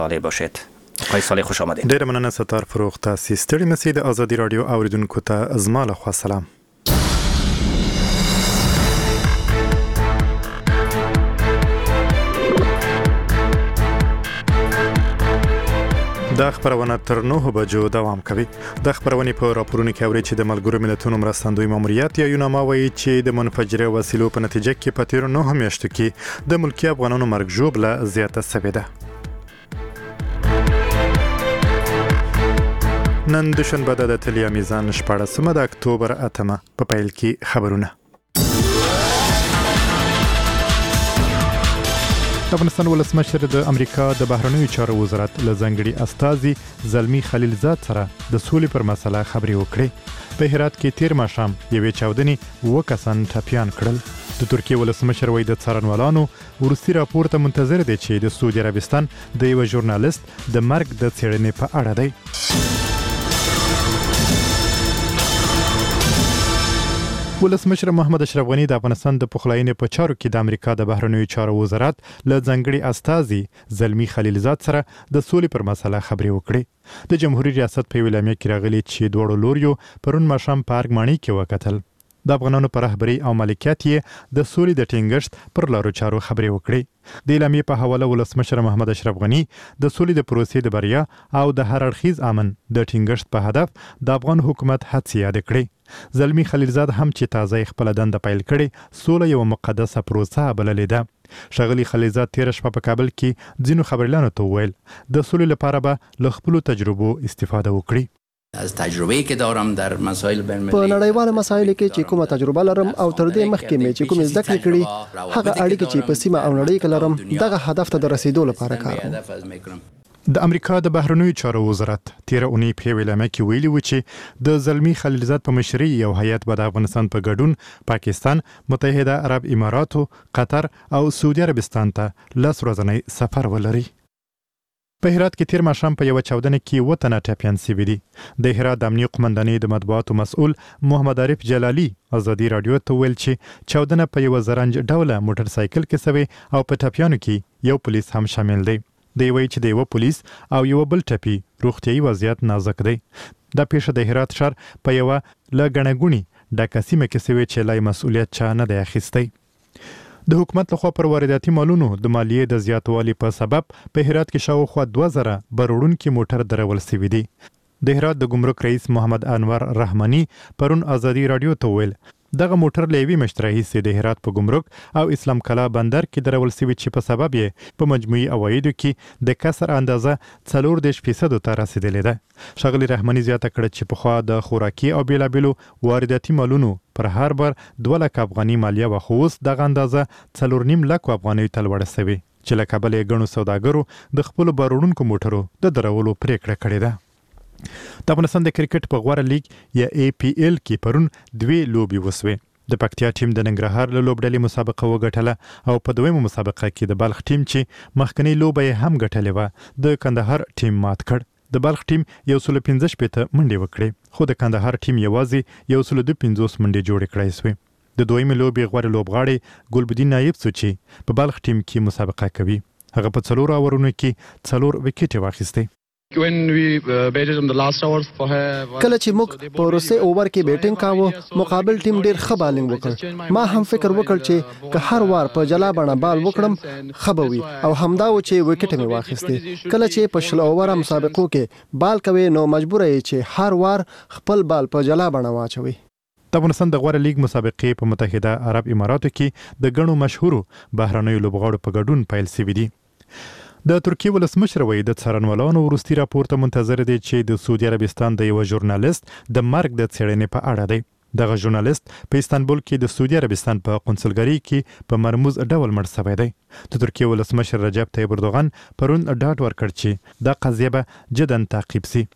عالی باشید. آقای صالح خوش آمدید. ډیر مننه ستار فروغ. تاسو ستړي مسید آزادی رادیو اوریدونکو ته زما له خوا سلام. د خبرونه تر 9 بجو دوام کوي. د خبرونه په راپورونو کې اوري چې د ملګرو ملتونو مرستندوی ماموریت یا یوناما وایي چې د منفجره وسیلو په نتیجه کې په تیر 9 میاشتو کې د ملکی افغانانو مرګ ژوبله زیاته شوې ده. نن دوشنبه د تلیا میزان 14 د اکتوبر 8 په پیل کې خبرونه. افغانستان ولسمشر د امریکا د بهرنیو چارو وزارت له ځانګړي استازي زلمی خلیلزاد سره د سولې پر مسله خبرې وکړې. په هرات کې تیر ماښام یوې چاودنې 2 کسان ټپیان کړل. د ترکیې ولسمشر وایي د څارنوالانو وروستي راپور ته منتظر دی چې د سعودي عربستان د یو ژورنالیست د مرګ د څېړنې په اړه دی. ولسمشر محمد اشرف غنی د افغانستان د پخلاینې په چارو کې د امریکا د بهرنیو چارو وزارت له ځانګړي استازي زلمی خلیلزاد سره د سولې پر مسله خبرې وکړې. د جمهوریت ریاست په ویلامه کې راغلي چې دوړو لوریو پرون ماښام پارک مانی کې وکتل. د افغانانو پر رهبری او مالکیت یې د سولې د ټینګښت پر لارو چارو خبرې وکړې. د اعلامیې په حواله ولسمشر محمد اشرف غنی د سولې د پروسې د بریا او د هر اړخیز امن د ټینګښت په هدف د افغان حکومت هڅې یاد کړې. زلمی خلیلزاد هم چې تازه خپل دنده پیل کړي سوله یو مقدسه پروسه بللې ده. شغلی خلیلزاد تیر شپه په کابل کې ځینو خبرلانو ته وویل د سولې لپاره به له خپلو تجربو استفاده وکړي. از تجربه‌ای که دارم در مسائل بین‌المللی په نړیوالو مسایلو کې چې کومه تجربه لرم او تر دې مخکې مې چې کوم زده کړې کړې هغه اړیکې چې په سیمه او نړۍ کې لرم دغه هدف ته د رسیدو لپاره کاروم. د امریکا د بهرنیو چارو وزارت تیر اونۍ په ویلامه کې ویلي و چې د زلمی خلیلزاد په مشرۍ یو هیئت به د افغانستان په ګډون پاکستان، متحده عرب اماراتو، قطر او سعودي عربستان ته 10 ورځنی سفر ولري. په هرات کې تیر ماښام په یو چاودنه کې 2 تنه ټپیان شوي دي. د هرات د امنیه قومندانۍ د مطبوعاتو مسؤل محمد عارف جلالي آزادی رادیو ته ویل چې چاودنه په یو زرنج ډوله موټر سایکل کې شوې او په ټپیانو کې یو پولیس هم شامل دی. دی وایي چې د یو پولیس او یو بل ټپي روغتیايي وضعیت نازک دی. دا پیښه د هرات ښار په یو لګڼګونی ډکه سیمه کې شوې چې لای مسؤلیت چا نه دی اخیستی. د حکومت لخوا پر وارداتي مالونو د مالیې د زیاتوالي په سبب په هرات کې شاوخوا 2000 بروړونکي موټر درول شوي دي. د هرات د ګمرک رئیس محمد انور رحماني پرون آزادی رادیو ته ویل دغه موټر لیوي مشتري سي د هرات په ګمرک او اسلام کلا بندر کې درول شوي چې په سبب یې په مجموعي عوایدو کې د کسر اندازه 40% ته رسیدلې ده. شغلی رحماني زیاته کړه چې په خوا د خوراکي او بیلابلو وارداتي مالونو پر هر بر 2 لک افغاني مالیه وخوس دغه اندازه 4.5 لک افغاني تلوړه شوی چې له کابل غنو سوداګرو د خپل بارونکو موټرو د درولو پریکړه کړې ده. د افغانستان د کرکټ په غوړه لیګ یا APL کې پرون 2 لوبي وسوي. د پکتیا ټیم د ننګرهار له لوبډلې مسابقه وګټله او په دویمه مسابقه کې د بلخ ټیم چې مخکنی لوبه هم ګټلې و د کندهار ټیم مات کړ. د بلخ ټیم 115 منډې وکړې خو د کندهار ټیم یوازې 152 منډې جوړې کړې سوې. د دویمه لوبي غوړه لوبغاړي ګلبدین نایب سوچي په بلخ ټیم کې مسابقه کوي. هغه په 4 اورونو کې 4 وکټ واخیستي. کله چې موږ په وروستي اوور کې بیټینګ کاوه مقابل ټیم ډیر ښه بالینګ وکړ. ما هم فکر وکړ چې که هر وار په جلا بڼه بال وکړم خبوي او همدا و چې وکټ مې واخیستي. کله چې په شل اوور مسابقو کې بال کوي نو مجبور یې چې هر وار خپل بال په جلا بڼه واچوي. د افغانستان د غوړه لیګ مسابقې په متحده عرب اماراتو کې د ګڼو مشهورو بهرنیو لوبغاړو په ګډون پیل شوي دي. د ترکیې ولسمشر وایي د څارنوالانو وروستي راپور ته منتظر دی چې د سعودي عربستان د یو ژورنالیست د مرګ د څېړنې په اړه دی. دغه ژورنالیست په استانبول کې د سعودي عربستان په قونسلګرۍ کې په مرموز ډول مړ شوی دی. د ترکیې ولسمشر رجب طیب اردوغان پرون ډاډ ورکړ چې دا قضیه به جداً تعقیب شي.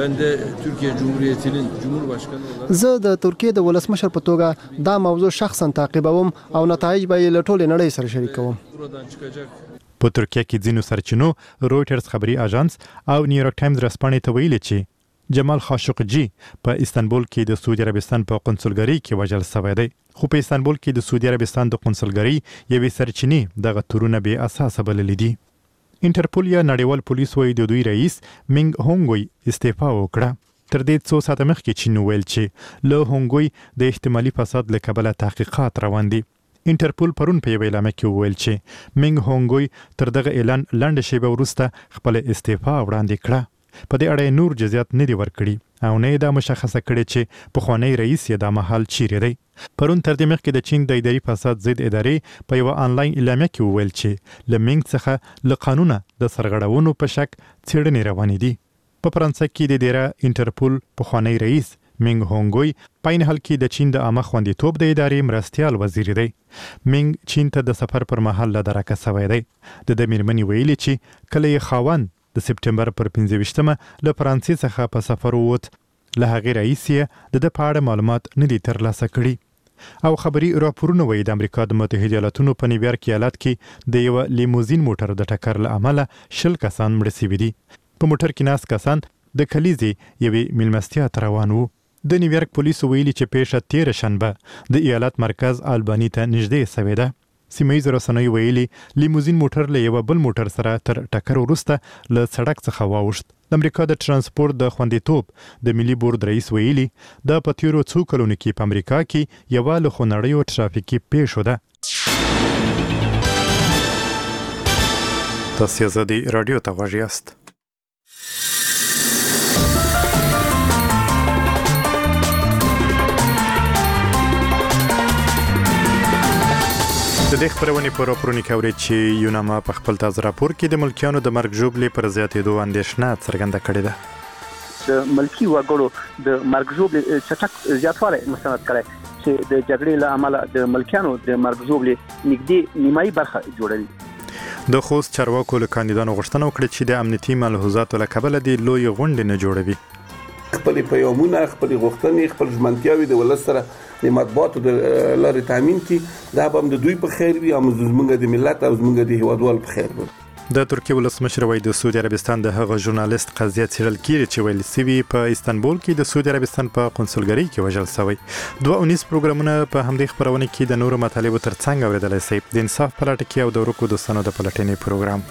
زه د ترکیې د ولسمشر په توګه دا موضوع شخصا تعقیبوم او نتایج به یې له ټولې نړۍ سره شریکوم. په ترکیه کې ځینو سرچینو رویټرز خبري اژانس او نیویارک ټایمز رسپانې ته ویلي چې جمال خاشقجي په استانبول کې د سعودي عربستان په قونسلګرۍ کې وژل شوی دی. خو په استانبول کې د سعودي عربستان د قونسلګرۍ یوې سرچینې دغه تورونه بې اساسه بللي دي. انټرپول یا نړیوال پولیس وایي د دوی رئیس مینګ هونګوی استعفا وکړه. تر دې څو ساعته مخکې چین ویل چې له هونګوی د احتمالي فساد له کبله تحقیقات روان دي. انټرپول پرون په یو اعلامیه کې وویل چې مینګ هونګوی تر دغه اعلان لنډه شیبه وروسته خپل استعفا وړاندې کړه. په دې اړه نور جزئیات نه دي ورکړي او نه دا مشخصه کړي چې پخوانی رئیس یې د مهال چیرې دی. پرون تر دې مخکې د چین د اداري فساد ضد ادارې په یو آنلاین اعلامیه کې وویل چې له مینګ څخه له قانونه د سرغړونو په شک څېړنې روانې دي. په فرانسه کې د ډیره انټرپول پخوانی رئیس مینګ هونګوی په عین حال کې د چین د عامه خوندیتوب د ادارې مرستیال وزیر دی. مینګ چین ته د سفر پر مهال له درکه سوی دی. د میرمنې ویلي چې کله یې خاوند د سپټمبر پر 15مه له فرانسې څخه په سفر ووت، له هغې رئیس یې د په اړه معلومات نه دي ترلاسه کړي. او خبري راپورونه وایي د امریکا د متحده ایالاتونو په نیویارک ایالت کې د یو لیموزین موټر د ټکر له امله 10 کسان مړه شوي دي. په موټر کې ناست کسان د کلیزې یوې میلمستیا ته روان وو. د نیویارک پولیسو ویلي چې پیښه تېره شنبه د ایالت مرکز آلبانی ته نږدې سوې ده. سیمه رسنیو ویلي لیموزین موټر له یو بل موټر سره تر ټکر وروسته له سړک څخه واوښت. د امریکا د ترانسپورت د خوندیتوب د ملي بورډ رئیس ویلي د په تیرو څو کلونو کې په امریکا کې یوه له خونړیو ټرافیکي پیښو ده. تاسو زدي رادیو ته غوږ یاست. د دې خبرونې په راپورونو کې اوري چې یوناما په خپل تازه راپور کې د ملکیانو د مرګ ژوبلې پر زیاتېدو اندېښنه څرګنده کړې ده. د ملکی وګړو د مرګ ژوبلې چټک زیاتوالی مستند کړی چې د جګړې له امله د ملکیانو د مرګ ژوبلې نږدې نیمایي برخه جوړوي. د خوست چارواکو له کاندیدانو غوښتنه وکړه چې د امنیتي ملحوظاتو له کبله د لوی غونډې نه جوړوي. خپل پیغامونه، خپل غوښتنې، خپل ژمنتیاوې د ولس سره د مطبوعاتو د لارې تامین کړي. دا به هم د دوی په خیر وي او زموږ د ملت او زموږ د هیوادوالو په خیر وي. د ترکیه ولسمشر وایي د سعودي عربستان د هغه ژورنالیست قضیه څېړل کیږي چې ویل سوي په استانبول کې د سعودي عربستان په قونسلګرۍ کې وژل شوی. 2 پروګرامونه په همدې خبرونه کې د نورو مطالبو ترڅنګ اوریدلای شئ. د انصاف پلټه کې او د ورکو دوستانو د پلټنې پروګرام.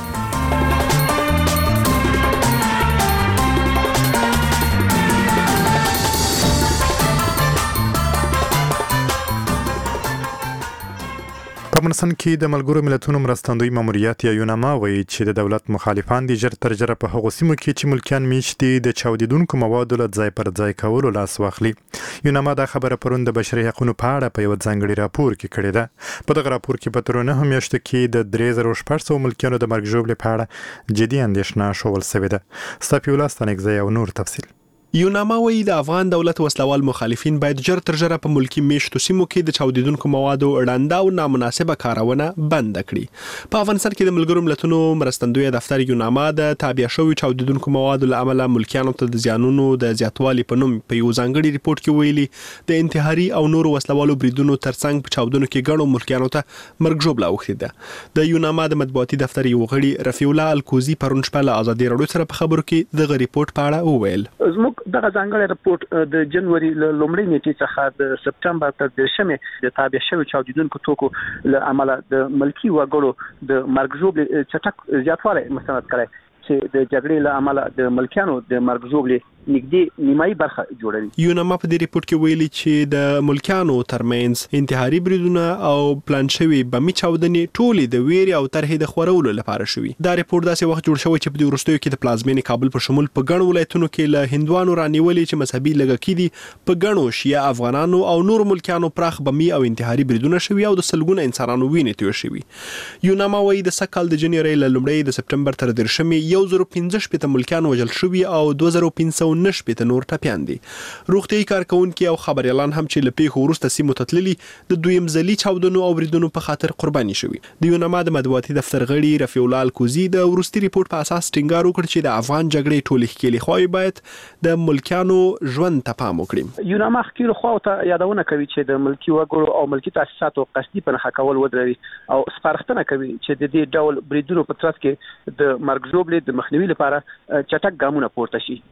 په افغانستان کې د ملګرو ملتونو مرستندوی ماموریت یا یوناما وایي چې د دولت مخالفان دي ژر تر ژره په هغو سیمو کې چې ملکیان میشت دي د چاودیدونکو موادو له ځای پر ځای کولو لاس واخلي. یوناما دا خبره پرون د بشري حقوقو په اړه په یو ځانګړي راپور کې کړې ده. په دغه راپور کې په تر 9 میاشتو کې د 3600 ملکیانو د مرګ ژوبلې په اړه جدي اندېښنه ښوول شوې ده. صفي الله ستانکزی او نور تفصیل. یوناما وایي د افغان دولت وسلوال مخالفین باید ژر تر ژره په ملکی میشتو سیمو کې د چاودیدونکو موادو ړنده او نامناسبه کارونه بند کړي. په افغانستان کې د ملګرو ملتونو مرستندوی دفتر یوناما د تابع شوی چاودیدونکو موادو له امله ملکیانو ته د زیانونو د زیاتوالي په نوم په یو ځانګړي ریپورت کې ویلي د انتحاري او نورو وسلوالو بریدونو ترڅنګ په چاودنو کې ګڼو ملکیانو ته مرګ ژوبله اوښتې ده. د یوناما د مطبوعاتي دفتر یو غړي رفیع الله الکوزي پرون شپه له ازادي راډیو سره په خبرو کې دغه ریپورت په اړه وویل. زموږ دغه ځانګړی رپورت د جنوري لومړۍ نیټې څخه د سپټمبر تر 10مې د تابع شوی چاودیدونکو توکو له امله د ملکی وګړو د مرګ ژوبلې چټک زیاتوالی مستند کړی چې د جګړې له امله د ملکیانو د مرګ ژوبلې نږدې نیمایي برخه جوړوي. یوناما په دې ریپورت کې ویلي چې د ملکیانو ترمنځ انتحاري بریدونه او پلان شوی بمي چاودنې ټولې د ویرې او طرحې د خورولو لپاره شوي. دا ریپورت داسې وخت جوړ شوی چې په دې وروستیو کې د پلازمینې کابل په شمول په ګڼو ولایتونو کې له هندوانو رانیولې چې مذهبي لږکي دي په ګڼو شیعه افغانانو او نورو ملکیانو پراخ بمي او انتحاري بریدونه شوي او د سلګونه انسانانو وینې توی شوي. یوناما وایي د سکهال د جنوري له لومړۍ د سپټمبر تر 10مې 1015 ملکیان وژل شوي او 2509 نور ټپیان دي. روغتیايي کارکونکي او خبريالان هم چې له پیښو وروسته سیمو ته تللي د دویم ځلي چاودنو او بریدونو په خاطر قرباني شوي. د یوناما د مطبوعاتي دفتر غړي رفیع الله الکوزي د وروستي ریپورت په اساس ټینګار وکړ چې د افغان جګړې ټولې ښکېلې خواوې باید د ملکیانو ژوند ته پام وکړي. یوناما ښکېلو خواو ته یادونه کوي چې د ملکی وګړو او ملکی تاسیساتو قصدي پنهه کول ودروي او سپارښتنه کوي چې د دې ډول بریدونو په ترڅ کې د مرګ ژوبلې د مخنیوي لپاره چټک ګامونه پورته شي. د یوناما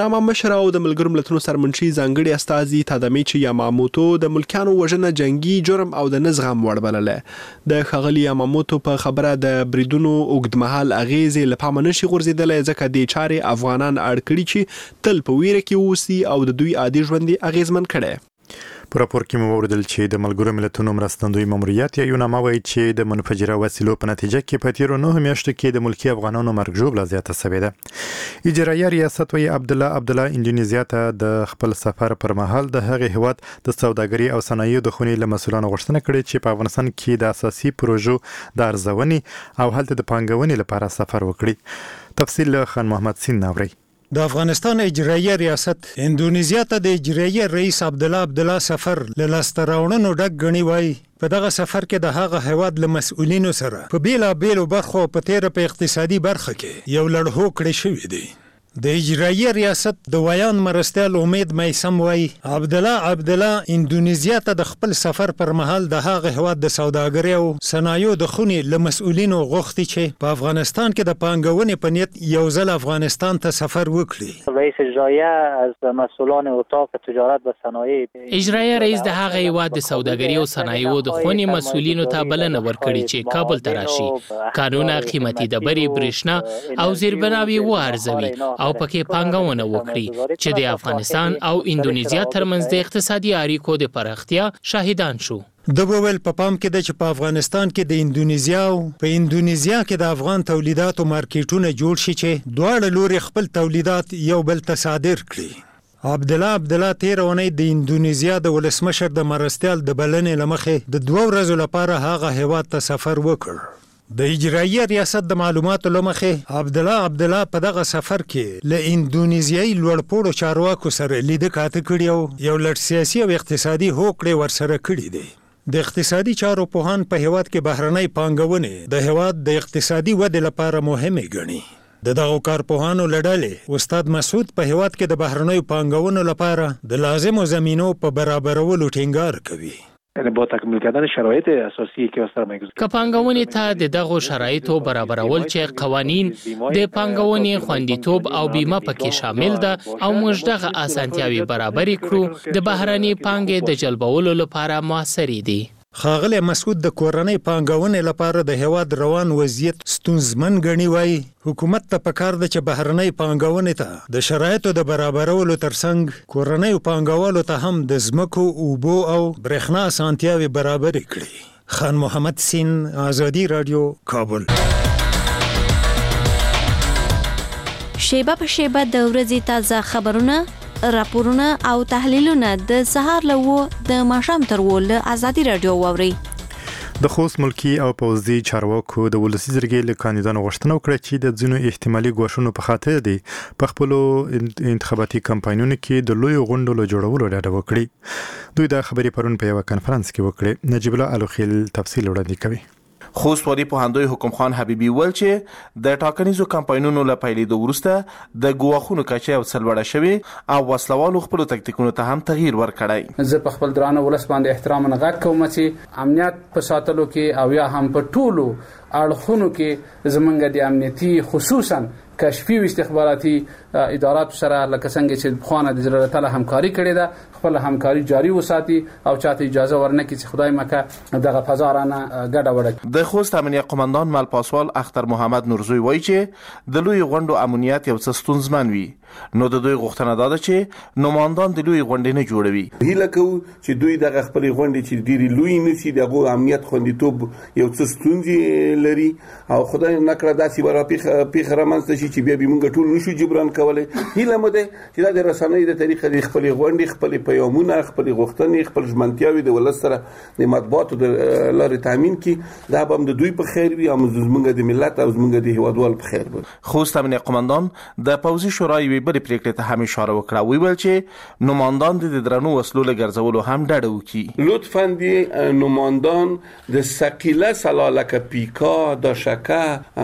پارلمان مشر او د ملګرو ملتونو سرمنشي ځانګړي استازي تادامیچي یاماموتو د ملکیانو وژنه جنگي جرم او د نزغم وړ بلله. د ښاغلي یاماموتو په خبره د بریدونو اوږدمهال اغیزې له پامه نشي غورځېدلی ځکه دې چارې افغانان اړ کړي چې تل په ویره کې اوسي او د دوی عادي ژوند یې اغیزمن کړی. په راپور کې مو اوریدل چې د ملګرو ملتونو مرستندوی ماموریت یا یوناما وایي چې د منفجره وسیلو په نتیجه کې په تیرو 9 میاشتو کې د ملکی افغانانو مرګ ژوبله زیاته شوې ده. اجرایه ریاست وایي عبدالله اندونیزیا ته د خپل سفر پر مهال د هغې هیواد د سوداګري او صنایعو د خونې له مسؤلانو غوښتنه کړې چې په افغانستان کې د اساسي پروژو د ارزونې او هلته د پانګونې لپاره سفر وکړي. تفصیل له خان محمد سین ناوري. د افغانستان اجرایه ریاست اندونیزیا ته د اجرایه رئیس عبدالله سفر له لاسته راوړنو ډک ګڼي وایي په دغه سفر کې د هغه هیواد له مسؤلینو سره په بیلابیلو برخو په تیره په اقتصادي برخه کې یو لړهو کړی شوی دی. د اجرایه ریاست د ویان مرستیال امید میسم وایي عبدالله اندونیزیا ته د خپل سفر پر مهال د هغه هیواد د سوداګرۍ او صنایعو د خونې له مسؤلینو غوښتي چې په افغانستان کې د پانګونې په نیت یو ځل افغانستان ته سفر وکړي. رئیس اجرایه از مسئولان اتاق تجارت و صنایع اجرایه رئیس د هغه هیواد د سوداګرۍ او صنایعو د خونې مسؤلینو ته بلنه ورکړي چې کابل ته راشي، کانونه، قیمتي ډبرې، برېښنا او زیربناوي وارزوي او پکې پانګونه وکړي چې د افغانستان او اندونیزیا ترمنځ د اقتصادي اړیکو د پراختیا شاهدان شو. د وویل په پام کې د چې په افغانستان کې د اندونیزیا او په اندونیزیا کې د افغان تولیداتو مارکیټونه جوړ شي چې دواړه لوري خپل تولیدات یو بل ته صادر کړي. عبدالله تیر اونۍ د اندونیزیا د ولسمشر د مرستیال د بلنې لمخې د 2 ورځو لپاره هغه هیواد ته سفر وکړ. د اجرایه ریاست د معلوماتو لمخې عبدالله په دغه سفر کې له اندونیزیایي لوړپوړو چارواکو سره لیده کاته کړي او یو لړ سیاسي او اقتصادي هوکړې ورسره کړي دي. د اقتصادي چارو پوهان په هیواد کې بهرنۍ پانګونې د هیواد د اقتصادي ودې لپاره مهمه ګڼي. د دغو کارپوهانو له ډلې استاد مسعود په هیواد کې د بهرنیو پانګونو لپاره د لازمو زمینو په برابرولو ټینګار کوي. با تکمیل کردن شرایط اساسی که واسه میگذاره که پانګونې ته د دغو شرایطو برابرول چې قوانین د پانګونې خوندیتوب او بیمه پکې شامل ده او موږ دغه اسانتیاوي برابرې کړو د بهرنۍ پانګې د جلبولو لپاره موثرې دي. ښاغلی مسعود د کورنۍ پانګونې لپاره د هیواد روان وضعیت ستونزمن ګڼي وایي حکومت ته پکار ده چې بهرنۍ پانګونې ته د شرایطو د برابرولو ترڅنګ کورنیو پانګوالو ته هم د ځمکو، اوبو او برېښنا اسانتیاوې برابرې کړي. خان محمد سین، آزادي رادیو، کابل. شیبه په شیبه د ورځې تازه خبرونه، راپورونه او تحلیلونه د سهار له د ماښام تر له آزادي رادیو واوري. د خوست ملکی او پوځي چارواکو د ولسی جرګې له کاندیدانو غوښتنه وکړه چې د ځینو احتمالي ګواښونو په خاطر دي په خپلو انتخاباتي کمپاینونو کې د لوی غونډو له جوړولو ډډه وکړي. دوی دا خبرې پرون په یو کنفرانس کې وکړه. نجیب الله الوخیل تفصیل وړاندې کوي. خوست والي پوهاندوی حکم خان حبیبي ول چې د ټاکنیزو کمپاینونو له پیلېدو وروسته د ګواښونو کچه او څلوړه شوی او وسلوالو خپل تکتیکونو ته هم تغییر ورکړی. زه په خپل درانه ولس باندې احترام نه غږ کوم چې امنیت په ساتلو کې او یا هم په ټولو اړخونو کې زمونږ د امنیتي خصوصا کشفي او استخباراتي ادارات سره لکه څنګه چې خوانه د ضرورت له همکاري کړې ده خپل همکاري جاري وساتي او چاته اجازه ورنکړي چې خدای مکه دغه فضا رانه ګډه وډه. د خوست امنیت قومندان مل پاسوال اختر محمد نورزوی وایي چې د لوی غونډو امنیت یو څه ستونزمن وي نو د دوی غوښتنه ده چې نوماندان د لوی غونډې نه جوړوي. هیله کوو چې دوی دغه خپل غونډې چې ډېری لوی نشي دغه امنیت خوندیتوب یو څه ستونزې لري او خدای نکړه داسې ورا پیخ رامنځته شي چې بیا به موږ ټول نشو جبران کولای. هیله مو ده چې د رسنۍ د طریقې د خپل غونډې خپل پیغامونه خپل غوښتنې خپل ژمنتیاوي د ولس سره د مطبوعاتو د لارې تامین کړي دا به د دوی په خیر وي او زموږ د ملت او زموږ د هیوادوال په خیر وي. خوست امنیت قومندان د پوځي شورای بل پریکړې ته هم اشاره وکړه. ویل چې نوماندان د درنو وسلو له ګرځولو هم ډډه وکړي. لطفاً د نوماندان د ثقيله سلالک پیکا د شکه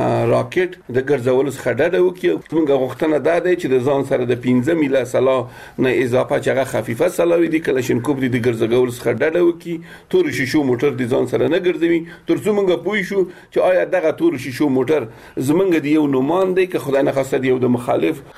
راکټ د ګرځولو څخه ډډه وکړي. موږ غوښتنه ده چې د ځان سره د 15 میله سلا نه اضافه چغه خفیفه سلاوي دي کلاشینکوف د ګرځګول څخه ډډه وکړي. تور شیشو موټر د ځان سره نه ګرځوي ترڅو موږ پوه شو چې آیا دغه تور شیشو موټر زمونږ د یو نومان دی که خدای نه خواسته دی یو د مخالف. د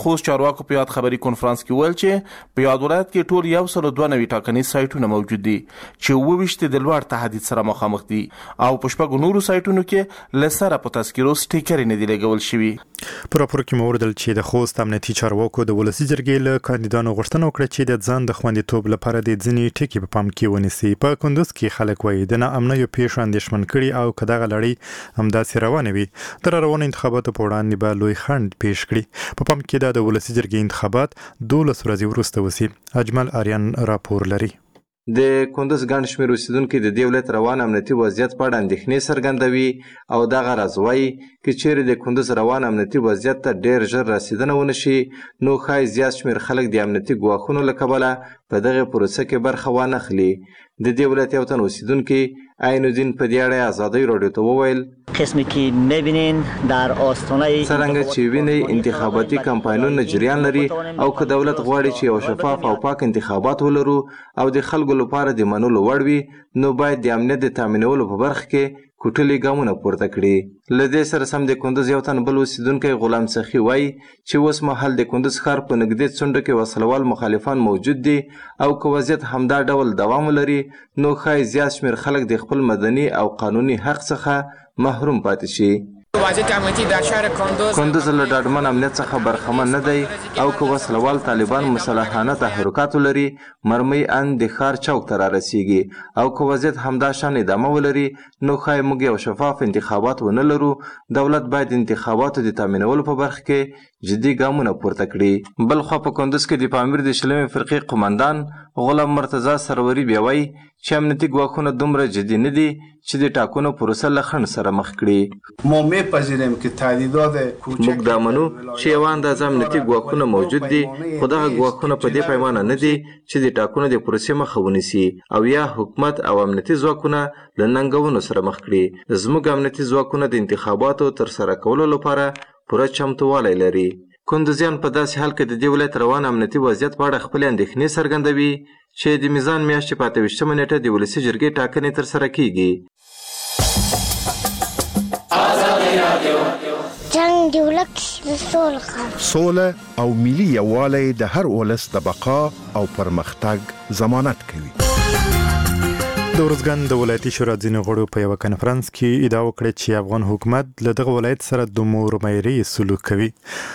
خوست چارواکو په یاد خبري کنفرانس کې ویل چې په یاد ولایت کې ټول 192 ټاکنیز سایټونه موجود دي چې 22 د لوړ تهدید سره مخامخ دي او په شپږ نورو سایټونو کې لسره په تذکرو سټیکر نه دی لګول شوی. په راپور کې موردل چې د خوست امنیتي چارواکو د ولسی جرګې له کاندیدانو غوښتنه وکړه چې د ځان د خوندیتوب لپاره د ځینې ټکي په پام کې ونیسي. په کندوز کې خلک وایي د ناامنیو پیښو اندېښمن کړي او کداغه لړۍ همداسې روانه وي تر روانو انتخاباتو په وړاندې به لوی خنډ پیښ کړي. په پام کې د ولسی جرګې انتخابات 12 ورځې وروسته وسی. اجمل آریان راپور لري. د کندوز ګڼ شمېر اوسیدونکو د دې ولایت روان امنیتي وضعیت په اړه اندېښنې څرګندوي او دغه راز وایي چې چیرې د کندوز روان امنیتي وضعیت ته ډېر ژر رسیدنه ونشي نو ښایي زیات شمېر خلک د امنیتي ګواښونو له کبله په دغه پروسه کې برخه وانخلي. د دې ولایت یو تن اوسیدونکي عین الدین په دې اړه ازادۍ راډیو ته وویل قسمی که میبینین در آستانه څرنګه چې ویني انتخاباتي کمپاینونه جریان لري او که دولت غواړي چې یو شفاف او پاک انتخابات ولرو او د خلکو لپاره د منلو وړ وي نو باید د امنیت د تامینولو په برخه کې کوټلي ګامونه پورته کړي. له دې سره سم د کندوز یو تن بل اوسیدونکی غلام سخي وایي چې اوس مهال د کندوز ښار په نږدې څنډو کې وسلوال مخالفان موجود دي او که وضعیت همدا ډول دوام ولري نو ښایي زیات شمېر خلک د خپل مدني او قانوني حق څخه محروم پاتې شي. وضعیت امنیتي در شهر کندوز له ډاډمن امنیت څخه برخمن نه دی او که وسلوال طالبان مسلحانه تحرکات ولري مرمۍ ان د ښار چوک ته رارسیږي او که وضعیت همدا شان ادامه ولري نو ښایي موږ یو شفاف انتخابات ونه لرو. دولت باید انتخاباتو د تامینولو په برخه کې جدي ګامونه پورته کړي. بل خوا په کندوز کې د پامیر د شلمې فرقې قماندان غلام مرتضی سروري بیا وایي چې امنیتي ګواښونه دومره جدي نه دي چې د ټاکنو پروسه له خنډ سره مخ کړي. ما میپذیریم که تهدیدات موږ دا منو چې یوه اندازه امنیتي ګواښونه موجود دي خو دغه ګواښونه په دې پیمانه نه دي چې د ټاکنو د پروسې مخه ونیسي او یا حکومت او امنیتي ځواکونه له ننګونو سره مخ کړي. زموږ امنیتي ځواکونه د انتخاباتو ترسره کولو لپاره پوره چمتووالی لري. کندوزیان په داسې حال کې د دې ولایت روان امنیتي وضعیت په اړه خپلې اندېښنې څرګندوي چې د میزان میاشتې په 28 نیټه د ولسي جرګې ټاکنې ترسره کیږي. جنگ د ولس سوله او ملي یووالی د هر ولس د بقا او پرمختګ ضمانت کوي. د ورځګان د ولایتي شورا ځینې غړو په یو کنفرانس کې ادعا وکړه چې افغان حکومت له دغه ولایت سره د مورمېري سلوک کوي.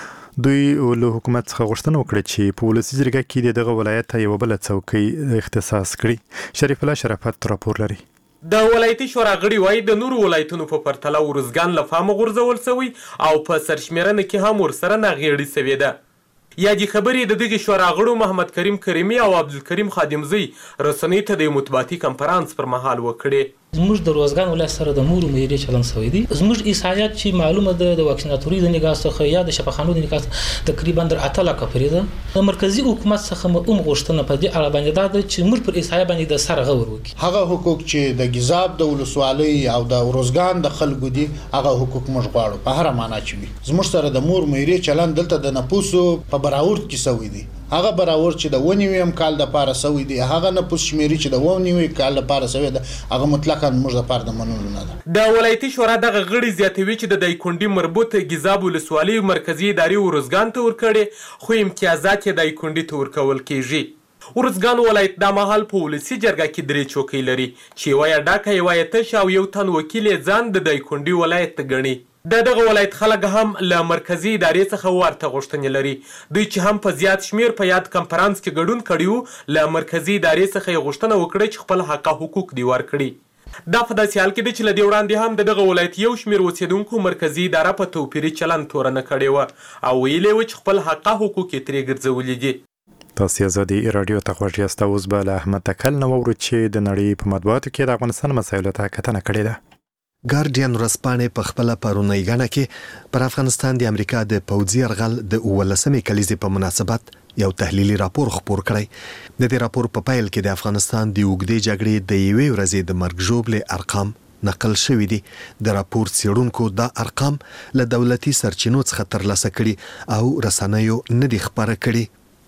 دوی له حکومت څخه غوښتنه وکړه چې په ولسي جرګه کې د دغه ولایت ته یوه بله څوکۍ اختصاص کړي. شریف الله شرافت راپور لري. د ولایتي شورا غړي وایي د نورو ولایتونو په پرتله ورځګان له پامه غورځول شوی او په سرشمېرنه کې هم ورسره ناغېړي شوې ده. یادې خبرې د دغې شورا غړو محمد کریم کریمي او عبدالکریم خادمزی رسنۍ ته د مطبوعاتي کنفرانس پر مهال وکړې. زموږ د روزګان ولایت سره د مورمېري چلن شوی دی. زموږ عیسایت چې معلومه ده د واکسیناتوري د نگاه څخه یا د شفاخانو د نگاه څخه تقریبا در 8 لکه پورې ده. د مرکزی حکومت څخه هم غوښتنه په دې اړه باندې ده چې موږ پر عیسایت باندې د سر غور وکړي. هغه حقوق چې د ګیزاب د ولسوالۍ او د روزګان د خلکو دي هغه حقوق موږ غواړو په هر معنا چې وي. زموږ سره د مورمېري چلن دلته د نپوسو په براورد کې سوی دی. هغه براور چې د 19 کال د پاره سوی دی هغه نپوس شمیري چې د 19 کال د پاره سوی دی هغه مطلقاً موږ د پاره د منلو نه ده. د ولایتي شورا دغه غړي زیاتوي چې د دایکندي مربوط ګیزاب ولسوالۍ مرکزی اداري ورځګان ته ورکړي خو امتیازات یې دایکندي ته ورکول کیږي. ورځګان ولایت د مهال په ولسي جرګه کې 3 چوکۍ لري چې یوه یې ډاکه یوه یې تشه او یو تن وکیل یې ځان د دایکندي ولایت ګڼي. دغه ولایت خلک هم له مرکزی ادارې څخه ورته غوښتنې لري. دوی چې هم په زیات شمیر په یاد کنفرانس کې ګډون کړي له مرکزی ادارې څخه یې غوښتنه وکړه چې خپل حق حقوق دی ورکړي. دا په داسې حال کې دی چې له دې وړاندې هم دغه ولایت یو شمیر اوسیدونکو مرکزی اداره په توپیري چلند تورنه کړې وه او ویلې وه چې خپل حق حقوق یې ترې ګرځولي دي. تاسو ازادي رادیو ته خوښ یاست. اوس به له احمد تکل نو ورو چې د نړۍ په مطبوعاتو کې د افغانستان مسایلو ته کتنه کړې ده. ګارډین ورځپاڼې په خپله پرونۍ ګڼه کې پر افغانستان د امریکا د پوځي یرغل د 18مې کلیزې په مناسبت یو تحلیلي راپور خپور کړی. د دې راپور په پیل کې د افغانستان د اوږدې جګړې د یوې ورځې د مرګ ژوبلې ارقام نقل شوي دي. د راپور څېړونکو دا ارقام له دولتي سرچینو څخه ترلاسه کړي او رسنیو نه دي خپاره کړي.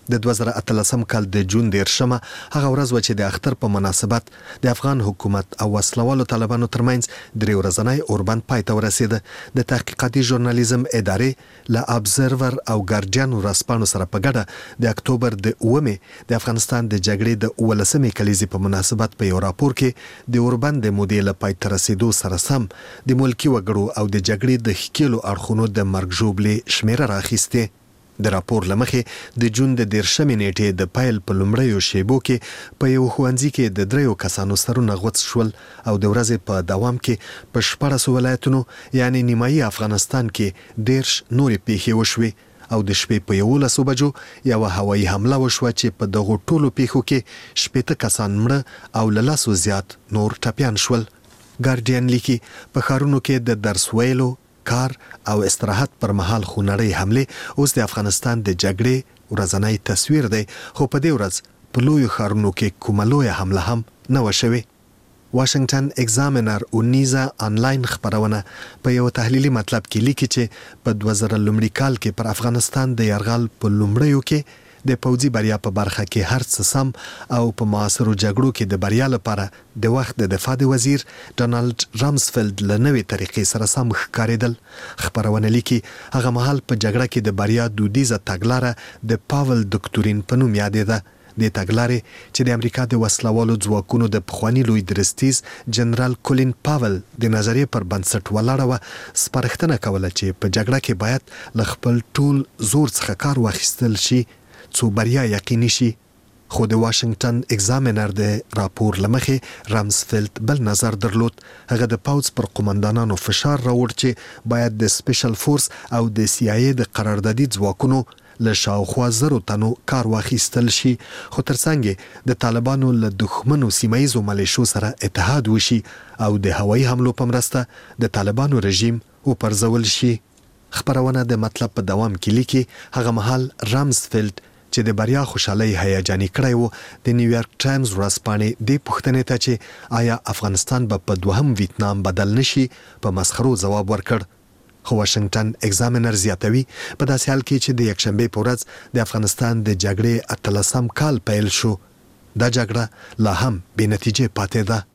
د 2013 کال د جون 10 هغه ورځ و چې د اختر په مناسبت د افغان حکومت او وسلوالو طالبانو ترمنځ 3 ورځنی اوربند پای ته ورسېده. د تحقیقاتي ژورنالیزم ادارې له ابزرور او ګارډین ورځپاڼو سره په ګډه د اکتوبر د 9 د افغانستان د جګړې د 19مې کلیزې په مناسبت په یو راپور کې د اوربند د مودې له پای ته رسېدو سره سم د ملکی وګړو او د جګړې د ښکېلو اړخونو د مرګ ژوبلې شمیره راخیستې. د راپور لمخې د جون د 10 نیټې د پایل په لومړیو شیبو کې په یو ښوونځي کې د 3 کسانو سرونه غوڅ شول او د ورځې په دوام کې په 14 ولایتونو یعنی نیمایي افغانستان کې 10 نورې پیښې وشوې او د شپې په 11 بجو یو هوایي حمله وشوه چې په دغه ټولو پیښو کې 18 کسان مړه او له 100 زیات نور ټپیان شول. ګارډین لیکي په ښارونو کې د درس ویلو، کار او استراحت پر مهال خونړۍ حمله اوس د افغانستان د جګړې ورځنی تصویر دی، خو په دې ورځ په لویو ښارونو کې کومه لویه حمله هم نه وه شوې. واشنگټن ایگزامینر اونیزا آنلاین خبرونه په یو تحلیلي مطلب کې لیکي چې په 2000 لومړي کال کې پر افغانستان د یرغل په لومړیو کې د پوځي بریا په برخه کې هر څه سم او په معاصرو جګړو کې د بریا لپاره د وخت د دفاع د وزیر ډونالد رامسفیلد له نوې طریقې سره سم ښکارېدل. خبرونه لیکي هغه مهال په جګړه کې د بریا دودیزه تګلاره د پاول دکتورین په نوم یادېده. د تګلارې چې د امریکا د وسلوالو ځواکونو د پخواني لوی درستیز جنرال کولین پاول د نظریې پر بنسټ ولاړه وه، سپارښتنه کوله چې په جګړه کې باید له خپل ټول زور څخه کار واخیستل شي څو بریا یقیني شي. خو د واشنگټن ایگزامینر د راپور لمخې رامسفیلد بل نظر درلود. هغه د پوځ پر قومندانانو فشار راوړ چې باید د سپیشل فورس او د سی آی ای د قراردادي ځواکونو له شاوخوا 1000 تنو کار واخیستل شي، خو ترڅنګ د طالبانو له دښمنو سیمایي ملیشو سره اتحاد وشي او د هوایي حملو په مرسته د طالبانو رژیم وپرځول شي. خبرونه د مطلب په دوام کې لیکي هغه مهال رامسفیلد چې د بریا خوشحالي هیجاني کړی وو د نیویارک ټایمز ورځپاڼې د پوښتنې ته چې آیا افغانستان به په دوهم ویتنام بدل نشي په مسخرو ځواب ورکړ. خو واشنگټن ایگزامینر زیاتوي په داسې حال کې چې د یکشنبه په ورځ د افغانستان د جګړې 18 کال پیل شو، دا جګړه لا هم بې نتیجې پاتې ده.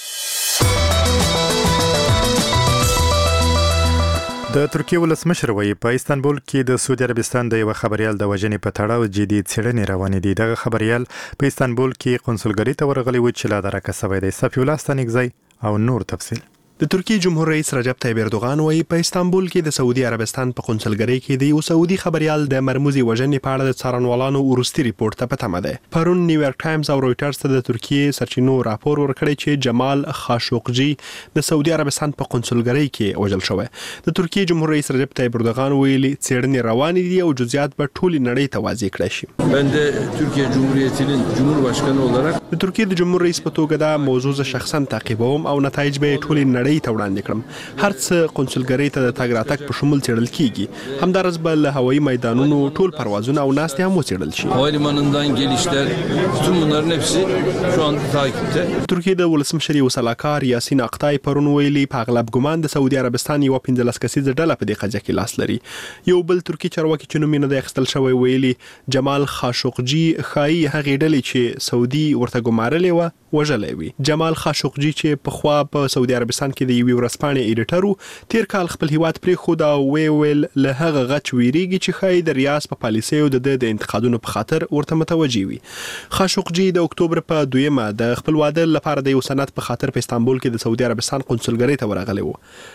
د ترکیه ولسمشر وایي په استانبول کې د سعودي عربستان د یو خبريال د وژنې په تړاو جدي څېړنې روانې دي. دغه خبريال په استانبول کې قونسلګرۍ ته ورغلی و چې لا درکه سوی دی. صفي الله ستانګزی او نور تفصیل. د ترکیه جمهور رئیس رجب طیب اردوغان وایي په استانبول کې د سعودي عربستان په قونسلګرۍ کې د یو سعودي خبريال د مرموزي وژنې په اړه د څارنوالانو وروستي ریپورت ته پته ده. پرون نیویارک ټایمز او رويټرز ته د ترکیه سرچینو راپور ورکړی چې جمال خاشقجي د سعودي عربستان په قونسلګرۍ کې وژل شوی. د ترکیه جمهور رئیس رجب طیب اردوغان ویلي څېړنې روانې دي او جزئیات به ټولې نړۍ ته واضح کړي شي. Ben de Türkiye Cumhuriyeti'nin Cumhurbaşkanı olarak د ترکیه د جمهور رئیس په توګه دا موضوع شخصا تعقیبوم او نتایج به ټولې نړۍ ته وړاندې کړم. هر څه قونسلګرۍ ته د تګ راتګ په شمول څېړل کیږي. همدارس به له هوایي میدانونو ټول پروازونه او ناستې هم وڅېړل شي. havalimanından gelişler bütün bunların hepsi şu an takipte. ترکیه د ولسمشر یو سلاکار یاسین اقتای پرون ویلي په اغلب ګمان د سعودي عربستان یو 15 کسیزه ډله په دې قضیه کې لاس لري. یو بل ترکی چارواکي چې نوم یې نه دی اخیستل شوی ویلي جمال خاشقجي ښایي هغې ډلې چې سعودي ورته ګمارلې وه وژلی وي. جمال خاشقجي چې پخوا په سعودي عربستان کې د یوې ورځپاڼې ایډیټر و، تیر کال خپل هیواد پرېښود او ویل له هغه غچ ویریږي چې ښایي د ریاض په پالیسیو د انتقادونو په خاطر ورته متوجه وي. خاشقجي د اکتوبر په 2 د خپل واده لپاره د یو سند په خاطر په استانبول کې د سعودي عربستان قونسلګرۍ ته ورغلی و.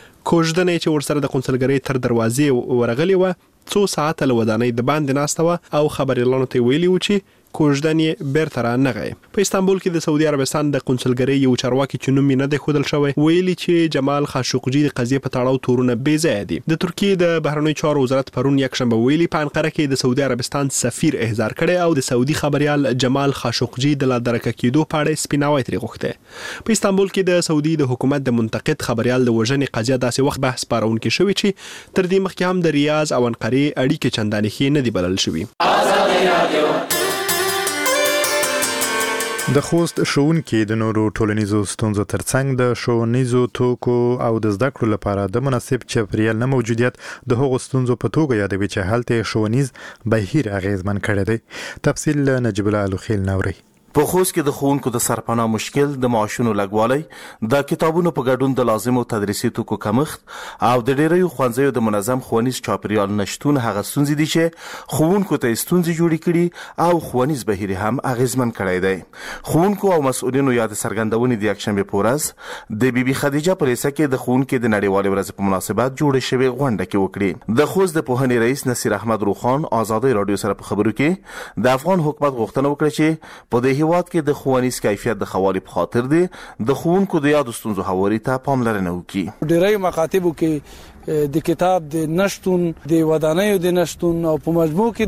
کوژدنې چې ورسره د قونسلګرۍ تر دروازې ورغلی و څو ساعته له ودانۍ د باندې ناسته وه او خبريالانو ته ویلي و چې کوژدن یې بیرته رانغی. په استانبول کې د سعودي عربستان د قونسلګرۍ یو چارواکي چې نوم یې نه دی ښودل شوی ویلي چې جمال خاشقجي د قضیې په تړاو تورونه بې ځایه دي. د ترکیې د بهرنیو چارو وزارت پرون یکشنبه ویلي په انقره کې د سعودي عربستان سفیر احضار کړی او د سعودي خبريال جمال خاشقجي د لا درکه کېدو په اړه سپیناوی ترې غوښتی. په استانبول کې د سعودي د حکومت د منتقد خبريال د وژنې قضیه داسې وخت بحث پارونکې شوی چې تر دې مخکې هم د ریاض او انقرې اړیکې چندانې ښې نه دي بلل شوي. د خوست ښوونکي د نورو ټولنیزو ستونزو ترڅنګ د ښوونیزو توکو او د زده کړو لپاره د مناسب چاپیریال نه موجودیت د هغو ستونزو په توګه یادوي چې هلته ښوونیز بهیر اغیزمن کړی دی. تفصیل له نجیب الله الوخیل نوري. په خوست کې د ښوونکو د سرپناه مشکل، د معاشونو لږوالی، د کتابونو په ګډون د لازمو تدریسي توکو کمښت او د ډیریو ښوونځیو د منظم ښوونیز چاپیریال نشتون هغه ستونزې دي چې ښوونکو ته ستونزې جوړې کړي او ښوونیز بهیر هم اغیزمن کړی دی. ښوونکو او مسؤلینو یاد څرګندونې د یکشنبې په ورځ د بیبي خدیجه په لیسه کې د ښوونکي د نړیوالې ورځې په مناسبت جوړې شوې غونډه کې وکړې. د خوست د پوهنې رئیس نصیر احمد روخان ازادۍ راډیو سره په خبرو کې د افغان حکومت غوښتنه وکړه چې په دې هیواد کې د ښوونیز کیفیت د خوالي په خاطر دی د ښوونکو د یادو ستونزو هواري ته پاملرنه وکړي. ډیری مکاتبو کې د کتاب د نشتون، د ودانیو د نشتون او په مجموع کې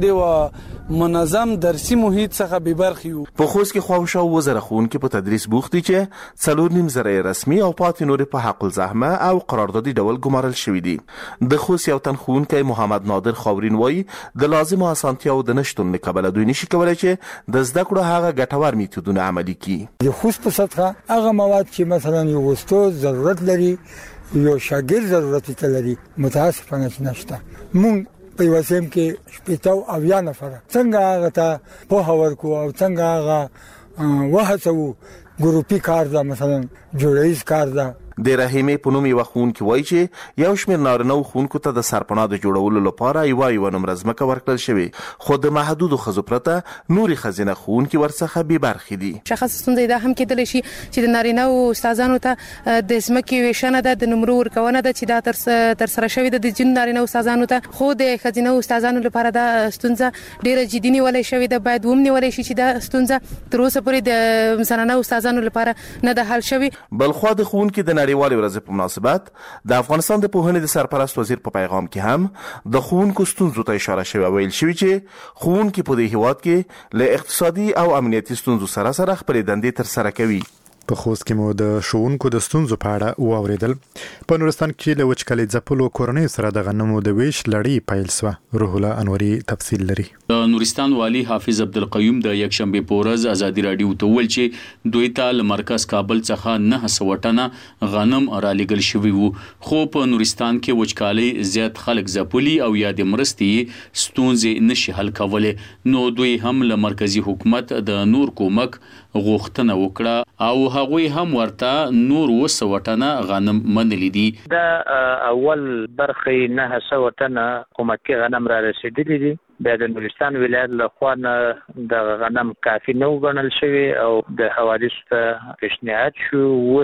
د منظم درسي محیط څخه بې برخې وو. په خوست کې خواوشا 2000 ښوونکي په تدریس بوخت دي چې 4.5 رسمي او پاتې نور په حق الزحمه او قراردادي ډول ګمارل شوي دي. د خوست یو تن ښوونکی محمد نادر خاورین وایي د لازمو اسانتیاو د نشتون له کبله دوی نشي کولای چې د زده کړو هغه ګټور میتودونه عملي کړي. د خوست په سطحه هغه مواد چې مثلا یو استاد ضرورت لري، یو شاګرد ضرورت لري، متاسفانه نشته. مونږ په وسیم کې شپږ او 8 نفر څنګه هغه ته په ورکو او څنګه هغه وهڅو ګروپي کار دا مثلا جوړیز کار دا. د رحیمې په نوم یو ښوونکی وایي چې یو شمېر نارینه ښوونکو ته د سرپناه د جوړولو لپاره یو نمره ځمکه ورکړل شوې، خو د محدودو ښځو پرته نورې ښځینه ښوونکي ورڅخه بې برخې دي. شخص ستونزه دا هم کېدلی شي چې د نارینه او استادانو ته د ځمکې ویشنه ده، د نمرو ورکونه ده چې دا تر سره شوې ده د ځینو نارینه استادانو ته، خو د ښځینه استادانو لپاره دا ستونزه ډیره جدي نیولې شوې ده. باید ومنول شي چې دا ستونزه تر اوسه پورې د زنانه استادانو لپاره نه ده حل شوې. بلخوا د ښوونکي د نړیوالې ورځې په مناسبت د افغانستان د پوهنې د سرپرست وزیر په پیغام کې هم د ښوونکو ستونزو ته اشاره شوې او ویل شوي چې ښوونکي په دې هیواد کې له اقتصادي او امنیتي ستونزو سره خپلې دندې ترسره کوي. په خوست کې مو د ښوونکو د ستونزو په اړه واوریدل. په نورستان کې له وچکالۍ ځپلو کورنۍ سره د غنمو د ویش لړۍ پیل شوه. روح الله انوري تفصیل لري. د نورستان والی حافظ عبدالقیوم د یکشنبې په ورځ ازادي راډیو ته وویل چې دوی ته له مرکز کابل څخه 900 ټنه غنم رالېږل شوي وو، خو په نورستان کې وچکالۍ زیات خلک ځپلي او یا د مرستې ستونزې نشي حل کولی، نو دوی هم له مرکزی حکومت د نور کومک غوښتنه وکړه او هغوی هم ورته نور 200 ټنه غنم منلي دي. د اول برخې 900 ټنه کومکي غنم را رسیدلي دي. بیا د نورستان ولایت له خوا نه د غنم کافي نه وګڼل شوي او د حوادثو ته پیشنهاد شو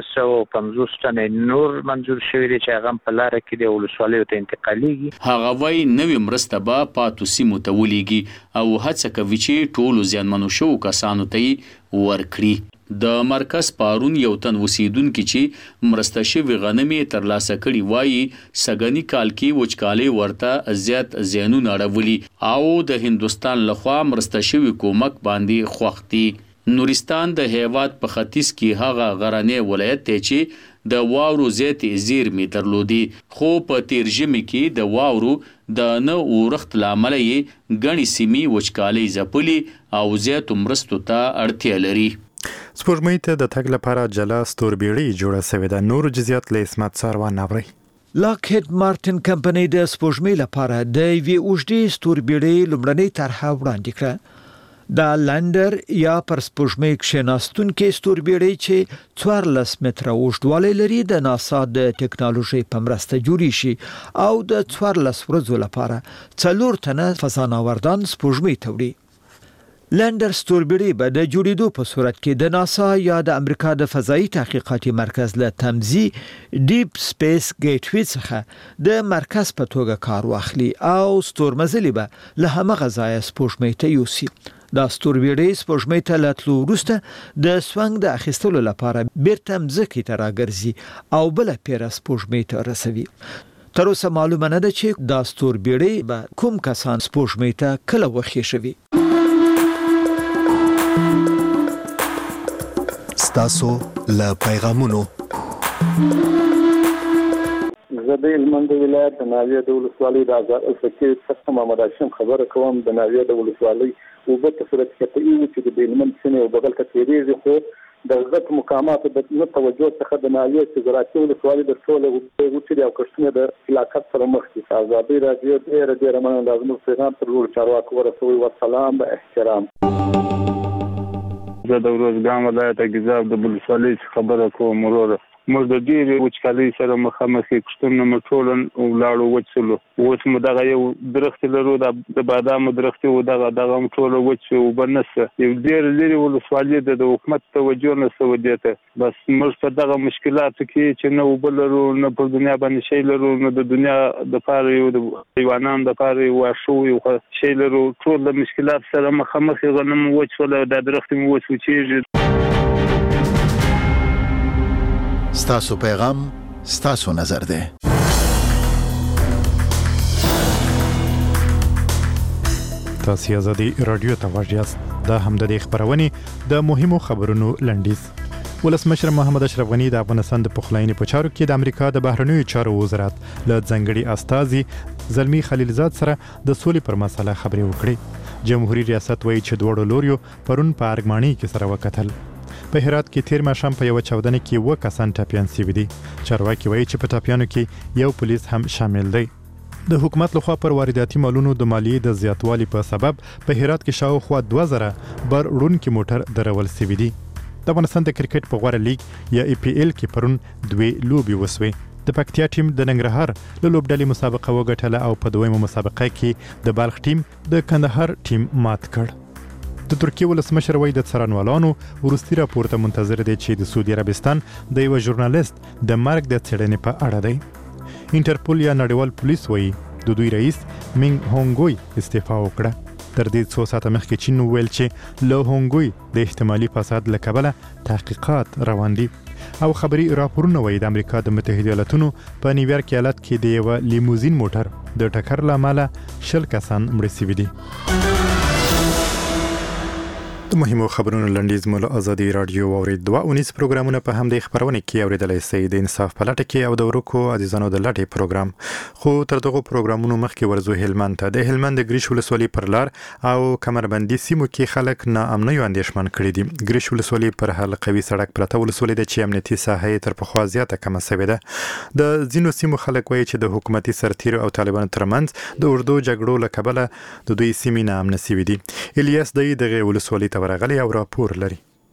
250 ټنه نور منظور شوي دي چې هغه په لاره کې د ولسوالیو ته انتقالیږي. هغه وایي نوې مرسته به پاتو سیمو ته ولېږي او هڅه کوي چې ټولو زیانمنو شوو کسانو ته یې ورکړي. د مرکز پارون یو تن اوسیدونکي چې مرسته شوي غنمې ترلاسه کړي وایي سږني کال کې وچکالۍ ورته زیات زیانونه اړولي او د هندوستان لخوا مرسته شوي کومک باندې خوښ دي. نورستان د هیواد په ختیځ کې هغه غرنی ولایت دی چې د واورو زیاتې زیرمې درلودي، خو په تیر ژمي کې د واورو د نه اورښت له امله یې ګڼې سیمې وچکالۍ ځپلي او زیاتو مرستو ته اړتیا لري. سپوږمۍ ته د تګ لپاره جلا ستوربیړۍ جوړه شوې ده. نور جزئیات له اسمت ساروان اوري. لاکهید مارټن کمپنۍ د سپوږمۍ لپاره د یوې اوږدې ستوربیړۍ لومړنۍ طرحه وړاندې کړه. د لندر یا پر سپوږمۍ کښېناستونکې ستوربیړۍ چې 14 متره اوږدوالی لري د ناسا د ټکنالوژۍ په مرسته جوړې شي او د 14 ورځو لپاره 4 تنه فضانوردان سپوږمۍ ته وړي. لندر ستوربیړۍ به د جوړېدو په صورت کې د ناسا یا د امریکا د فضایي تحقیقاتي مرکز له تمځي ډیپ سپیس ګیټوي څخه د مرکز په توګه کار واخلي او ستورمزلي به له همغه ځایه سپوږمۍ ته یوسي. دا ستوربیړۍ سپوږمۍ ته له تلو وروسته د سونګ د اخیستلو لپاره بیرته مځکې ته راګرځي او بله پیره سپوږمۍ ته رسوي. تر اوسه معلومه نه ده چې دا ستوربیړۍ به کوم کسان سپوږمۍ ته کله وخېښوي. ستاسو له پیغامونو زه د هلمند ولایت د ناوې د ولسوالۍ د آزاد الفقیر څخه محمد هاشم خبره کوم. د ناوې د ولسوالۍ اوبه په صورت قطعي وو چې د هلمند سیمې او بغل ته تېرېږي، خو د غټ مقاماتو د نه توجه څخه د ناوې چې زراعتي ولسوالۍ د ټوله اوبه وچې او کښتونه د هلاکت سره مخ دي. ازادي راډیو ډېره مننه ده زموږ پیغام تر ټولو چارواکو ورسوي. والسلام به احترام. زه د روزګان ولایت ګیزاب د ولسوالۍ خبره کوم. وروره موږ د ډېرې وچکالۍ سره مخامخ یو، کښتونه مو ټول ولاړو وچ شولو. اوس مو دغه یو درخت لرو د بادامو درخت و، دغه هم ټوله وچ شو، اوبه نشته. یو ډېر لرې ولسوالۍ ده، د حکومت توجه نشته ودې ته. بس موږ په دغه مشکلاتو کې چې نه اوبه لرو، نه په دنیا باندې شی لرو، نه د دنیا دپاره یو د حیوانانو دپاره یو واښه یو شی لرو، ټول د مشکلات سره مخامخ. غنم وچ شول، دا درخت مو وچ وچېږي. ستاسو پیغام ستاسو نظر دی. تاسو آزادي رادیو ته واژیاست. دا هم د خبرونې د مهمو خبرونو لنډیز. ولسمشر محمد اشرف غنی د افغانستان د پخلاینې په چارو کې د امریکا د بهرنیو چارو وزارت له ځنګړي استازي زلمی خلیلزاد سره د سولې پر مسله خبرې وکړې. جمهوریت ریاست وایي چې دوړو لوريو پرون په ارګماني کې سره وکتل. په هرات کې تیر ماښام په یو چاودنه کې 2 کسان ټاپیان شوي دي. چارواکي وایي چې په ټاپیانو کې یو پولیس هم شامل دی. د حکومت لخوا پر وارداتي مالونو د مالیې د زیاتوالي په سبب په هرات کې شاوخوا 2000 بر وړونکي موټر درول شوي دي. د افغانستان د کرکټ په غوړه لیګ یا EPL کې پرون 2 لوبي وسوي. د پکتیا ټیم د ننګرهار له لوبډلې مسابقه وګټله او په دویمه مسابقه کې د بلخ ټیم د کندهار ټیم مات کړ. د ترکیه ولسمشر وایي د څارنوالانو وروستي راپور ته منتظر دی چې د سعودي عربستان د یو ژورنالیست د مرګ د څېړنې په اړه دی. انټرپول یا نړیوال پولیس وایي د دوی رئیس مینګ هونګوی استعفا وکړه. تر دې څو ساعته مخکې چین وویل چې له هونګوی د احتمالي فساد له کبله تحقیقات روان دي. او خبري راپورونه وایي د امریکا د متحده ایالاتونو په نیویارک ایالت کې د یو لیموزین موټر د ټکر له امله 20 کسان مړه شوي دي. د مهمو خبرونو لنډیز مول ازادي رادیو او ریډ 2 پروګرامونه په همدې خبرونه کې اوریدلای شئ. د انصاف په لټه کې او د ورکو عزیزانو د لټې پروګرام. خو تر دغه پروګرامونو مخکې ورزو هلمند ته. د هلمند د ګریش ولسوالۍ پر لار او کمربندي سیمو کې خلک ناامنۍ او اندېښمن کړي دي. ګریش ولسوالۍ پر حلقوي سړک پرته ولسوالۍ د چې امنیتي ساحه تر پخوا زیاته کمه شوې ده. د ځینو سیمو خلک وایي چې د حکومتي سرتیرو او طالبانو ترمنځ د اردو جګړو له کبله د دوی سیمې ناامنه شوې دي. الیاس دغه ولسوالۍ ورغلی او راپور لري.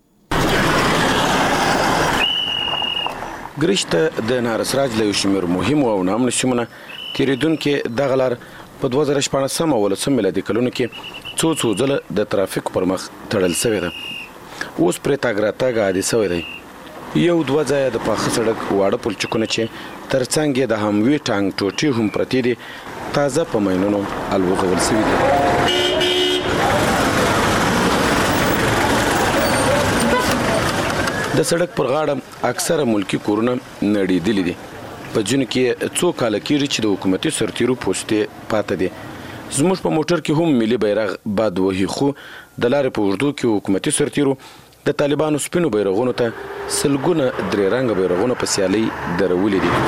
ګریشته د نارسراج له شمیر مهم او نامنه شمنه تیریدونکو د غلار په 2014 ولسم میلادي کلونو کې څو ځله د ترافیک پر مخ تړل شوی ده. اوس پر تاګراتاګ عادي شوی دی. یو 2 ځای د پاخه سړک واړه پلچکونه چې ترڅنګ د هموي ټانګ ټوټي هم پرتی دي تازه په مینونو الوزول شوی دي. د سړک پر غاړه اکثره ملکی کورونه نړیدلي دي. په جون کې څو کال کېږي چې د حکومتي سرتیرو پوسټې پاتې دي. زموږ په موټر کې هم ملي بیرغ باد وهي، خو د لارې په اردو کې حکومتي سرتیرو د طالبانو سپینو بیرغونو ته سلګونه درې رنګه بیرغونه په سیالي درولې دي.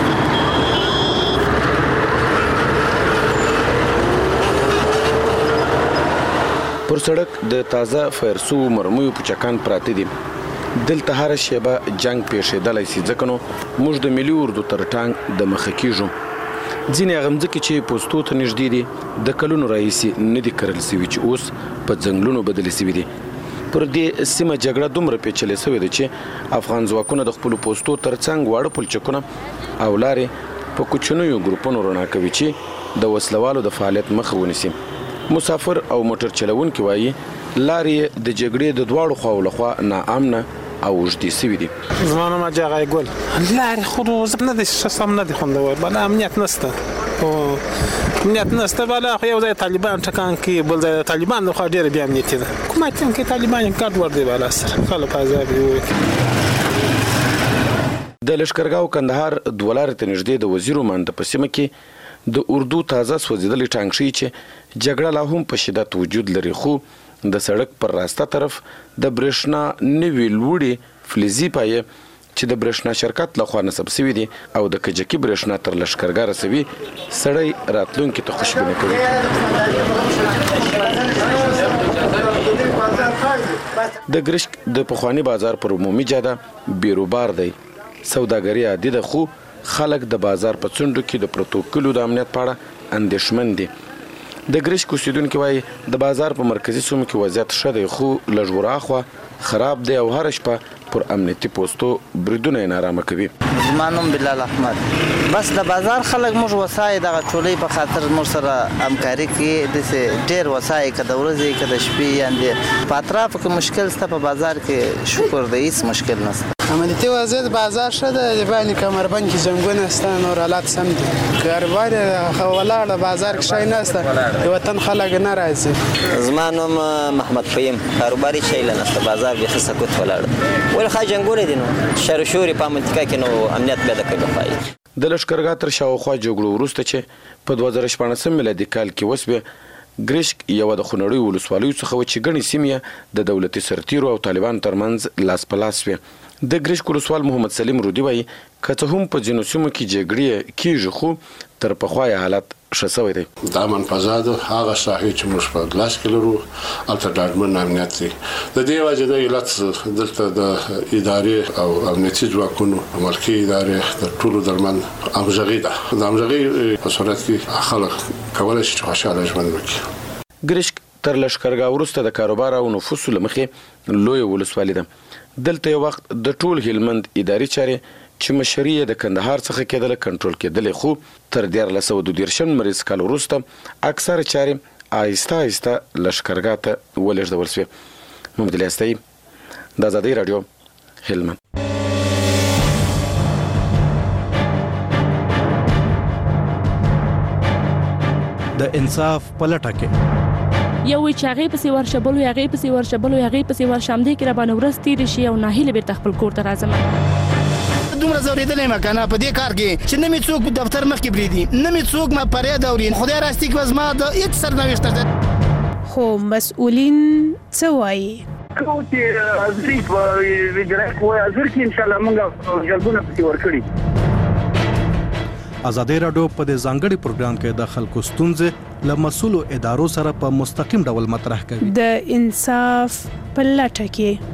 پر سړک د تازه فایرسو مرمیو پچکان پراته دي. دلته هر شیبه جنگ پیښېدلی شي، ځکه نو موږ د ملي اردو تر ټانګ د مخه کیږو. ځینې هغه مځکې چې پوستو ته نږدې دي د کلونو راهیسې نه دي کرل شوي چې اوس په ځنګلونو بدلې شوي دي. پر دې سیمه جګړه دومره پیچلې شوې ده چې افغان ځواکونه د خپلو پوستو ترڅنګ واړه پلچکونه او لارې په کوچنیو ګروپونو رڼا کوي چې د وسلوالو د فعالیت مخه ونیسي. مسافر او موټر چلونکي وایي لارې د جګړې د دواړو خواو لخوا ناامنه او وجدي سوي دي. زما نوم جاغای ګل. لارې خو روز نه دي سم نه دي خوندور، بل امنیت نشته. امنیت نشته، بل خو یو ځای طالبان ټکان کوي، بل ځای طالبان خو ډېر بیا امنیتي ده. کومه چې طالبان کارت ور دی بالا سره خلک عذاب وي. د لشکرګاو کندهار دولار ته نږدې د وزیر مند په سیمه کې د اردو تازه سوځیدلې ټانک شي چې جګړه لا هم په شدت وجود لري، خو د سړک پر راسته طرف د برېښنا نوې لوړې فلزي پایې چې د برېښنا شرکت لخوا نصب شوی دی او د کجکي برېښنا تر لشکرګاه رسوي سړی راتلونکي ته خوشبینه کوي. د ګرشک د پخوانی بازار پر عمومي جاده بیروبار دی. سوداګري عادي ده خو خلک د بازار په څنډو کې د پروتوکولو د امنیت په اړه اندېښمن دي. د ګرشک اوسیدونکي وایي د بازار په مرکزي سیمو کې وضعیت ښه دی خو لږ وراخوا خراب دی او هر شپه پر امنیتي پوسټو بریدونه یې نارامه کوي. زما نوم بلال احمد. بس د بازار خلک موږ وسایي دغه ټولۍ په خاطر موږ سره همکاري کوي. داسې ډېر وسایي که د ورځې که د شپې یعنې په اطرافو کې مشکل شته، په بازار کې شکر دی هیڅ مشکل نشته. امنیتي وضعیت بازار ښه ده، د باندې کمربند کې زنګونه شته، نور حالات سم دي. کاروبار ولاړ بازار کې شی نشته، د وطن خلک نه راځي. زما نوم محمد فهیم. کاروباري شی نشته، بازار بیخي سکوت ولاړ دی. ولې خا جنګونه دي نو شر و شوري په منطقه کې نو امنیت پیدا کوي. د لشکرګاه تر شاوخوا جګړو وروسته چې په 2014 میلادي کال کې وسوه، ګرشک یو د خونړۍ ولسوالیو څخه و چې ګڼې سیمې د دولتي سرتیرو او طالبانو ترمنځ لاس په لاس وې. د ګرشک ولسوال محمد سلیم رودي وایي که څه هم په ځینو سیمو کې جګړې کیږي خو تر پخوا حالت ښه شوی دی. د امن فضا ده، هغه ساحې چې موږ په لاس کې لرو هلته ډاډمن امنیت دی. د دې وجې د علت دلته د ادارې او امنیتي ځواکونو ملکي ادارې د ټولو درمن همغږي ده. د همغږۍ په صورت کې خلک کولی شي چې خوشحاله ژوند وکړي. ګرشک تر لشکرګاه وروسته د کاروبار او نفوسو له مخې لویه ولسوالي ده. دلته یو وخت د ټول هلمند اداري چارې چې مشري د کندهار څخه کېدله کنټرول کېدلې خو تر 1922 مریض کال وروسته اکثره چارې آهسته آهسته لشکرګاه ته ولېږدول شوې. محمد علي استایي، د ازادۍ راډیو، هلمند. د انصاف په لټه کې یو وی چې هغه پسې ورشه، بل وی هغه پسې ورشه، بل وی هغه پسې ورشه، همدې کې را باندې ورځ تېرې شي او ناهیله بیرته خپل کور ته راځم. دومره زورېدلی یم که نه په دې کار کې چې نه مې څوک دفتر مخکې پرېږدي، نه مې څوک ما فریاد اوري. خدای راستي که زما د هېڅ سرنوشت ده. خو مسؤلین څه وایي؟ کوم چې حاضري په اجرایه کوی حاضر کې انشاءالله موږ جلبونه پسې ورکړي. ازادۍ راډیو په دې ځانګړي پروګرام کې د خلکو ستونزې له مسؤلو ادارو سره په مستقیم ډول مطرح کوي. د انصاف په لټه کې.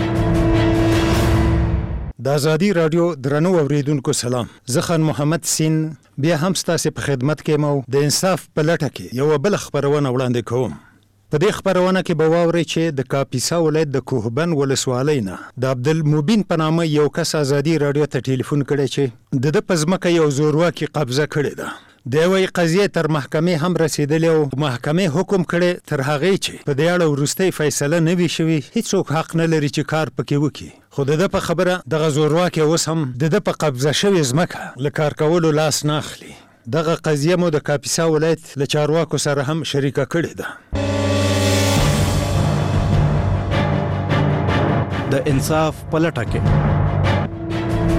د ازادۍ راډیو درنو اوریدونکو سلام. زه خان محمد سین بیا هم ستاسو په خدمت کې مو د انصاف په لټه کې یو بل خبرونه وړاندې کوم. په دې خبرونه کې به واورئ چې د کاپیسا ولایت د کوهبند ولسوالۍ نه د عبدالمبین په نامه یو کس ازادۍ راډیو ته ټلیفون کړی چې د ده په ځمکه یو زورواکي قبضه کړې ده. د یوې قضیې تر محکمې هم رسیدلې او محکمې حکم کړی تر هغې چې په دې اړه وروستۍ فیصله نه وي شوې هیڅوک حق نه لري چې کار پکې وکړي. خو د ده په خبره دغه زورواکي اوس هم د ده په قبضه شوې ځمکه له کار کولو لاس نه اخلي. دغه قضیه مو د کاپیسا ولایت له چارواکو سره هم شریکه کړې ده. د انصاف په لټه کې.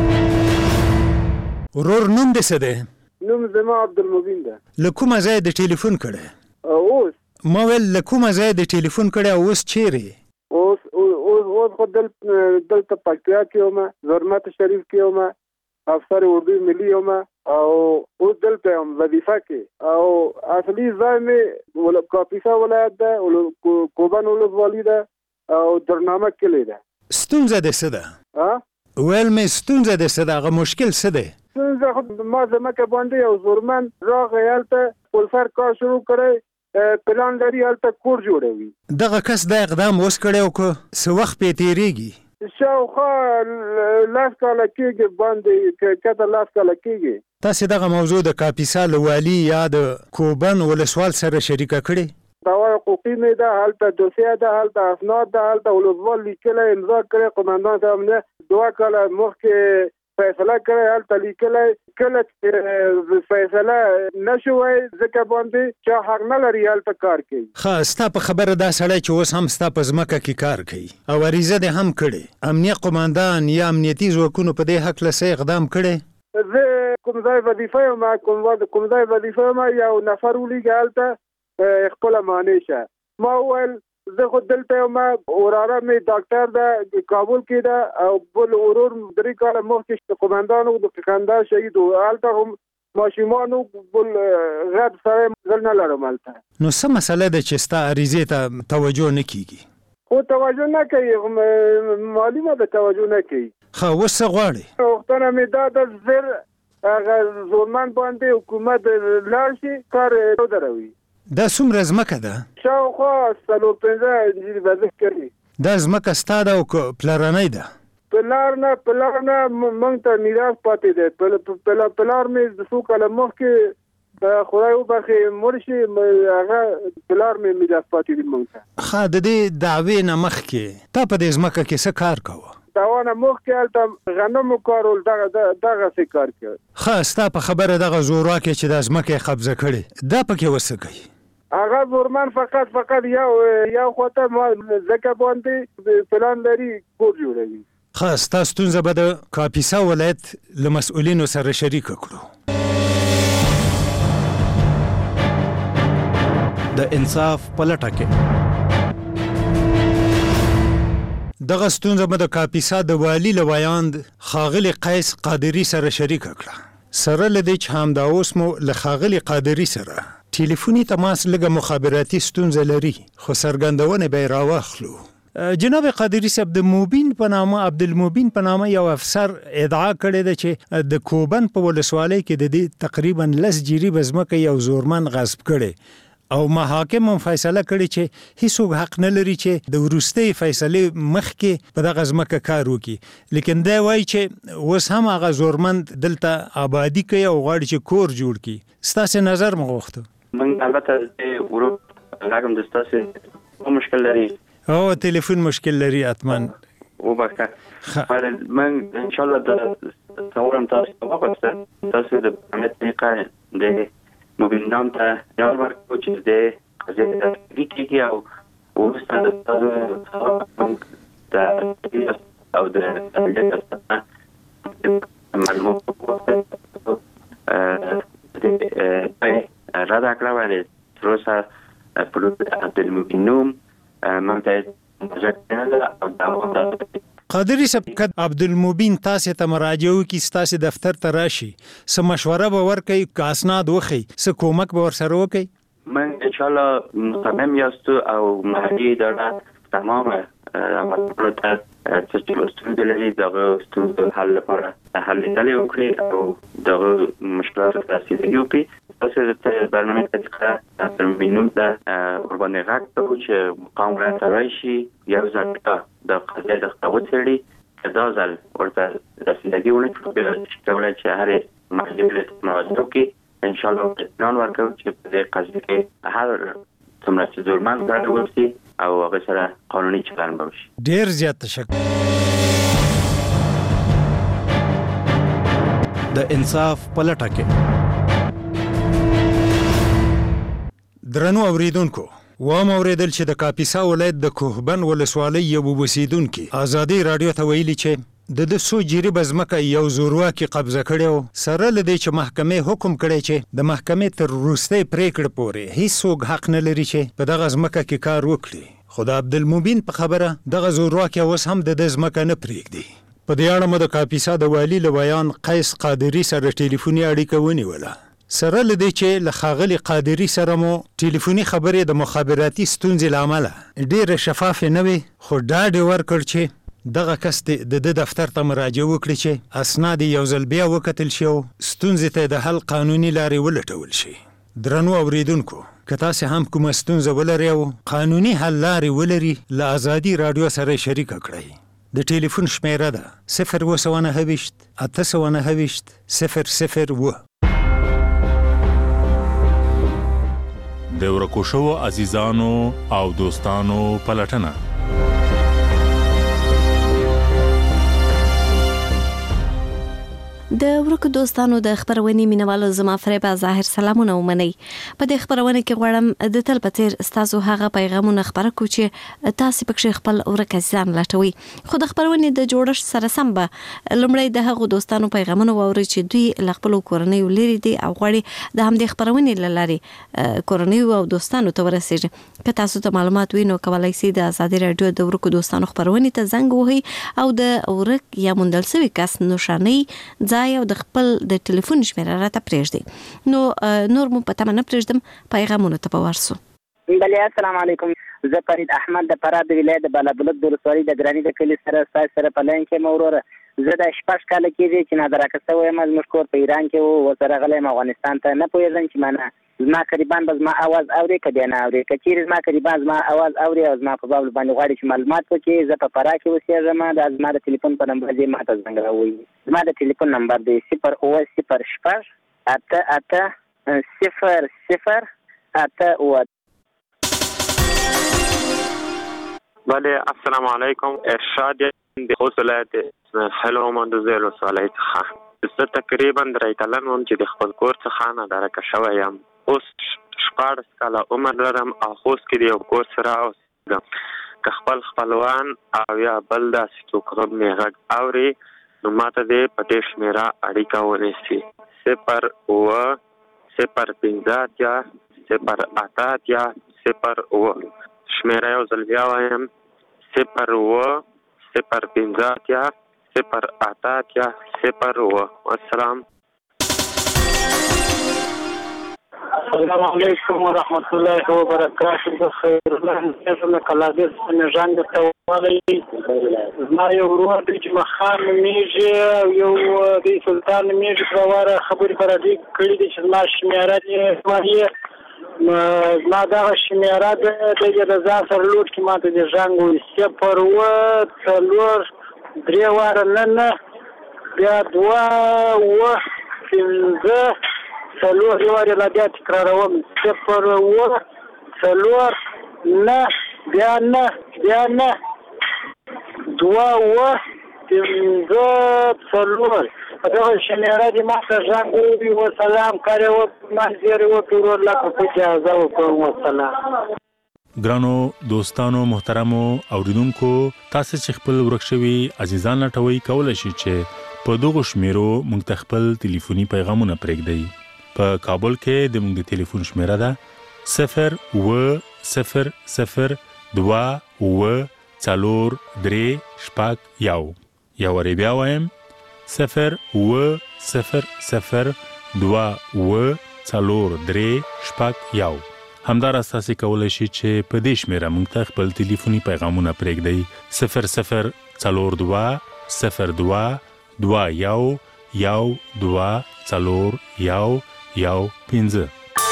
ورور نوم دې څه دی؟ نوم زما عبدالمبین ده. له کومه ځای د ټلیفون کړی؟ اوس ما ویل له کومه ځای د ټلیفون کړی او اوس چیرې؟ اوس خو دلته پکتیا کې یم، زرمت شریف کې یم، افسر اردو ملي یم او اوس دلته یم وظیفه کې. او اصلي ځای مې کاپیسا ولایت ده، کوهبند ولسوالي ده او درنامه کلی ده. ستونزه دې څه ده؟ ویل مې ستونزه دې څه ده؟ هغه مشکل څه دی؟ ستونزه خو ما ځمکه باندې یو زورمن راغی، هلته پولسر کار شروع کړی، پلان لري هلته کور جوړوي. دغه کس دا اقدام اوس کړی او که څه وخت پې تېرېږي؟ شاوخوا 10 کاله کېږي، باندې کته 10 کاله کېږي. تاسې دغه موضوع د کاپیسا له والي یا د کوهبند ولسوال سره شریکه کړې؟ دعوی حقوقي مې ده، هلته دوسیه ده، هلته اسناد ده، هلته ولسوال لیکلی امضا کړی، قمندان صاحب نه 2 کاله مخکې فیصله کړی، هلته لیکلی. کله چې فیصله نه شوی ځکه باندې چا حق نه لري هلته کار کوي. ښه، ستا په خبره دا سړی چې اوس هم ستا په ځمکه کې کار کوي او عریضه دې هم کړې، امنیه قمندان یا امنیتي ځواکونو په دې هکله څه اقدام کړی؟ زه کوم ځای وظیفه یم، یو نفر ولیږه هلته خپله معنی شه. ما وویل زه خو دلته ما وراره مې ډاکټر ده کابل کې ده او بل ورور 3 کاله مخکې قومندان و د قندهار شهید و هلته هم ماشومانو بل غټ سره زه نه لرم هلته. نو څه مسله ده چې ستا عریضې ته توجه نه کیږي؟ خو توجه نه کوي، معلومه ده توجه نه کوي. ښه اوس څه غواړې؟ غوښتنه مې دا ده زر هغه زورمن باندې حکومت لاړ شي کار ودروي. دا څومره ځمکه ده؟ شاوخوا 4-5 بزه کوي. دا ځمکه ستا ده او پلرنۍ ده؟ پلار نه موږ ته میراث پاتې دی. پلار مې د څو کاله مخکې خدای وبخښي مړ شي، هغه پلار مې میراث پاتې دی موږ ته. ښه د دې دعوې نه مخکې تا په دې ځمکه کې څه کار کوه؟ داوانه مخکې هلته غنمو کارول دغسې کار کوي. ښه ستا په خبره دغه زورواکې چې دا ځمکه یې قبضه کړې دا پکې وڅه کوي؟ هغه زورمن فقط یو خواته ځکه باندې پلان لري کور جوړوي. ښه ستا ستونزه به د کاپیسا ولایت له مسؤلینو سره شریکه کړو. د انصاف په لټه کې دغه ستونزه به د کاپیسا د والي له ویاند ښاغلي قیس قادري سره شریکه کړه. سره له دې چې همدا اوس مو له ښاغلي قادري سره ټلیفوني تماس لږه مخابراتي ستونزه لري، خو څرګندونې به یې راواخلو. جناب قادري صاحب، د موبین په نامه عبدالموبین په نامه یو افسر ادعا کړې ده چې د کوبن په ولسوالۍ کې د دې تقریبا 10 جریبه ځمکه یو زورمن غصب کړي او محاکم هم فیصله کړي چې هیڅوک حق نه لري چې د وروستۍ فیصلې مخکې په دغه ځمکه کار وکړي. لیکن دا وایي چې اوس هم هغه زورمن دلته آبادي کوي او غواړي چې کور جوړ کړي. ستاسې نظر مو غوښته. من البته ورو راګم د ستاسې مشکل لري او ټلیفون مشکل لري اتمن وبخښه. من ان شاء الله د څورم تاسو د امنیت طریقه د موبین نام ته یاد ورکړو چې د قضیې کیږي او وروسته د تاسو د او د معلومات رادا کړو باندې تروسه پر عبدالموبین نوم قادري صاحب که عبدالموبین تاسې ته مراجعه وکړي، ستاسې دفتر ته راشي، څه مشوره به ورکوي، که اسناد وښیي، څه کومک به ورسره وکړي؟ من انشاءالله مصمم یاستو او محلي اداره تمامه عملونو ته څه چې ستونزې لري دغه ستونزو حل لپاره حل لیدلې وکړي او دغه مشکلاتو ته رسیدګي وکړي. تاسو د برنامه طریقه ترمینون د ورباندې غږ کوو چې مقام راته راشي یو ځل د قضیې د خطابو څېړي که دا ځل ورته رسیدګي ونه کړو بیا کولی چې هرې محلي ولایت مراجعه وکړي. انشاءالله اطمینان ورکوو چې په دې قضیې کې هر څومره چې زورمن ګډون وشي او هغه سره قانوني چلند به وشي. ډېر زیات تشکر. د انصاف په لټه کې درنو اوریدونکو، وام اوریدل چې د کاپیسا ولایت د کوهبن ولسوالۍ یو اوسیدونکي ازادي رادیو ته ویلي چې د 200 جریبه ځمکه یو زورواکي قبضه کړې و، سره له دې چې محکمې حکم کړی چې د محکمې تر وروستۍ پریکړې پورې هیڅوک حق نه لري چې په دغه ځمکه کې کار وکړي. خو د عبدالموبین په خبره دغه زورواکي اوس هم د دې ځمکه نه پرېږدي. په دې اړه مو د کاپیسا د والي له ویان قیس قادري سره ټلیفوني اړیکه ونیوله. سره له دې چې له ښاغلي قادري سره مو ټلیفوني خبرې د مخابراتي ستونزې له امله ډېرې شفافې نه وې، خو ډاډ یې ورکړ چې دغه کس د دفتر ته مراجعه وکړي چې اسناد یې یو ځل بیا وکتل شي او ستونزې ته د حل قانوني لارې ولټول شي. درنو اوریدونکو، که تاسې هم کومه ستونزه ولرئ او قانوني حل لارې ولري، له ازادي راډیو سره شریکه کړئ. د ټلیفون شمیره ده 029 829 002. د ورکو شوو عزیزانو او دوستانو پلټنه. د ورکو دوستانو د خبرونې مینوالو زما فریبا ظاهر سلامونه ومني. په دې خبرونه کې غواړم د تل په څیر تاسو هغه پیغامونه خبره کو چې تاسو پکې خپل ورکه ځان لټوي. خو د خبرونې د جوړښت سره سم به لمړی د هغو دوستانو پیغامونه واوري چې دوی خپل کورنۍ لري دي او غواړي د همدې خبرونې لاري کورنۍ او دوستانو ته ورسیږي. که تاسو ته معلومات وینو کولای شئ د ازادي رادیو د ورکو دوستانو خبرونې ته زنګ وهئ او د ورک یا موندل شوی کس نشانه ځای او د خپل د ټلیفون شمیره راته پرېږدي. نو نور مو پته نه پرېږدم پیغامونه ته ورسو. بله السلام علیکم. زه فرید احمد د فراه د ولایت د بالابلد د ولسوالۍ د ګراني د کلي سره په لاین کې موروره. زه د 6 کاله کېږي چې نادرکه شوی یم. زموږ کور په ایران کې و ورسره غلی یم افغانستان ته. نه پوهېږم چې منه زما قریبان به زما اواز اوري که بیا نه اوري. که چیرې زما قریبان زما اواز اوري او زما په باب باندې غواړي چې معلومات وکړي، زه په فراه کې اوسېږم. دا زما د ټلیفون په نمبر دې ماته زنګ راووایي. زما د ټلیفون نمبر دی 080 88 00 بله السلام علیکم. ارشاد د خوست ولایت حلو مندوزه ولسوالۍ څخه. زه تقریبا 3 کلن وم چې د خپل کور څخه نادرکه شوی یم. اوس 14 کاله عمر لرم او خوست کې د یو کور سره اوسېږم. که خپل خپلوان او یا بل داسې څوک هم مې غږ اوري نو ماته دې په دې شمېره اړیکه ونیسي. 0 شمیره یو ځل بیا وایم 0 السلام. السلام علیکم ورحمت الله وبرکاته. بخیر الله کلاګر سنجان د توالي زما یو ورور چې مخان میږي یو د سلطان میږي پرواره خبرې پر دې کړې دي چې ما شمیره دې وایي ما دا شمیره د ځان سره لوټ کې ماته د ژوند 0 واره نه بیا 2 څلور واره لا بیا تکراروم 0 نه بیا نه 2 دا شمیره دې ماته ژوند وي. وسلام کړی و ما زیری و ټول لکه په اجازه وکړم. وسلام. ګرانو دوستانو محترمو اوریدونکو، تاسو چې خپل ورک شوي عزیزان لټوي کولای شئ چې په دغه شمیرو موږ ته خپل ټلیفوني پیغامونه پرېږدئ. په کابل کې د موږ د ټلیفون شمیره ده 0 یا وری بیا وایم 0 همدار اساسي کولای شي چې په دې شمیره موږ ته خپل ټلیفوني پیغامونه پرېږدئ. 00221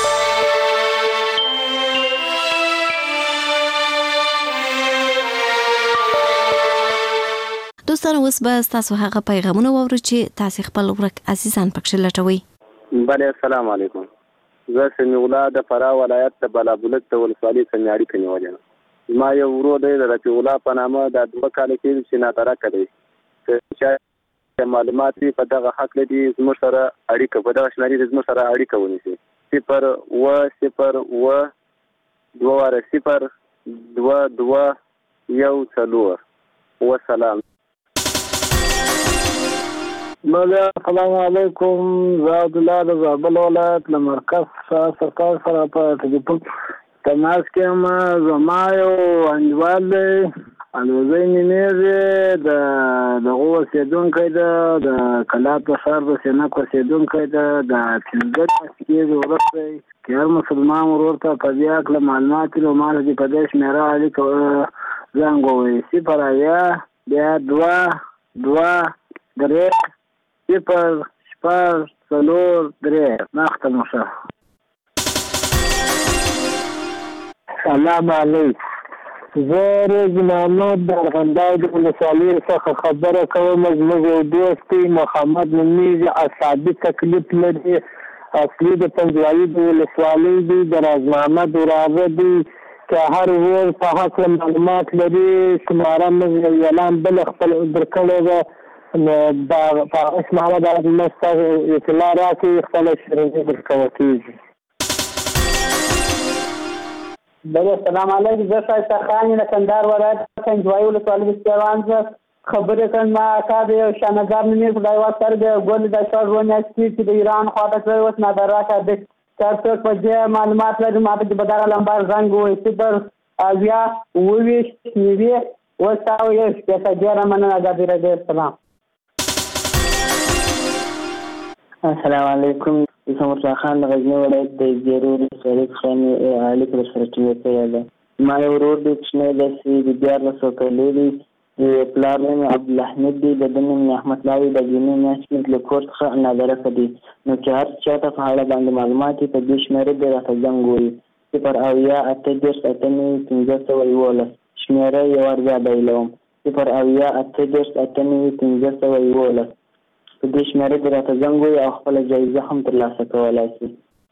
دوستانو اوس به تاسو هغه پیغامونه واورئ چې تاسو خپل ورک عزیزان پکښې لټوي. بله السلام علیکم. زه سمیع الله د فراه ولایت د بالابلد د ولسوالۍ څخه اړیکه نیولې یم. زما یو ورور دی د رفیع الله په نامه دا 2 کاله کېږي چې نادرکه دی. که معلومات په دغه حق لري زموږ سره اړیکه په دغه شمېرې زموږ سره اړیکه ونیسي. 0 وسلام. بله السلام علیکم. زه عبدالله د زابل ولایت له مرکز سرکار سره په ټلیفون تماس کې یم. زما یو انډیوال دی الوزی نومیږي دغه اوسېدونکی ده د کلات په ښار د سینک اوسېدونکی ده د 15 کېږي وروستی که هر مسلمان ورور ته په دې هکله معلومات وي نو ماته دې په دې شمېره اړیکه زنګ ووایي 0 مخته مو شه. سلام علیکم. زه رز محمد د ارغنداو د ولسوالۍ څخه خبره کوم. زموږ یو دوست دی محمد نومیږي، اعصابي تکلیف لري، اصلي د پنجوایي د ولسوالۍ دی، د راز محمد وراره دی. که هر ورځ په هکله معلومات لري شماره موږ اعلان بله خپل درکړې ده نو په اسمه محمد مستر اطلاع راکړي خپل شرعي ورکول کېږي. بله السلام علیکم. زه ښایسته خان یم د کندهار ولایت کنجوایي ولسوالۍ بستیوان زه خبرې کوم. ما اکا د یو شانګار نومېږي خدای واسطه د ګل د شپږ میاشتې چې د ایران خواته کړی اوس نادراکه د هر څوک په دې معلومات لري. ما ته چې په دغه لمبر زنګ ووایي 0 28 90 9 ډېره مننه. ازادي راډیو. السلام. السلام علیکم. زه مرتضی خان د غزني ولایت د زیرو ولسوالۍ څخه اړیکه درسره ټینګه کړې ده. ما یو ورور دی کوچنی داسې د 14 کالو دی. د پلار نوم عبدالحمید دی، د ده نوم احمد الله دی. د جنۍ میاشت مې له کور څخه نادرکه دی. نو چې هر چا ته په اړه باندې معلومات یې په دې شمېره دی راته زنګ ووایي 0 8 10 1511 شمېره یو وار بیا بایلوم 0 8 10 1511 په دې شمېره کې راته زنګ ووایي او خپله جایزه هم ترلاسه کولی شي.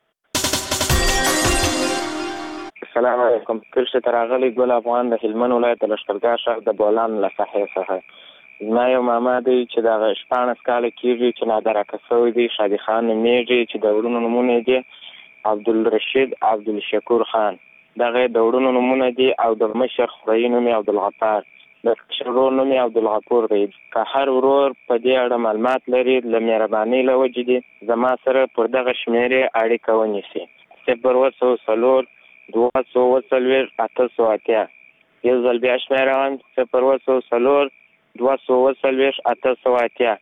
السلام علیکم. کرښې ته راغلی ګل افغان د هلمند ولایت د لښکرګاه ښار د بولان له ساحې څخه. زما یو ماما دی چې دغه 14 کاله کېږي چې نادرکه شوی دی. شادي خان نومېږي چې د وروڼو نومونه دي عبدالرشید عبدالشکور خان. دغه د وروڼو نومونه دي او د مشر خوريي نوم یې عبدالغفار، د کشر ورور نوم یې عبدالغفور دی. که هر ورور په دې اړه معلومات لري له مهربانۍ له وجې دي زما سره پر دغه شمېرې اړیکه ونیسي 0 240 880. یو ځل بیا شمېره وایم 0 240 880.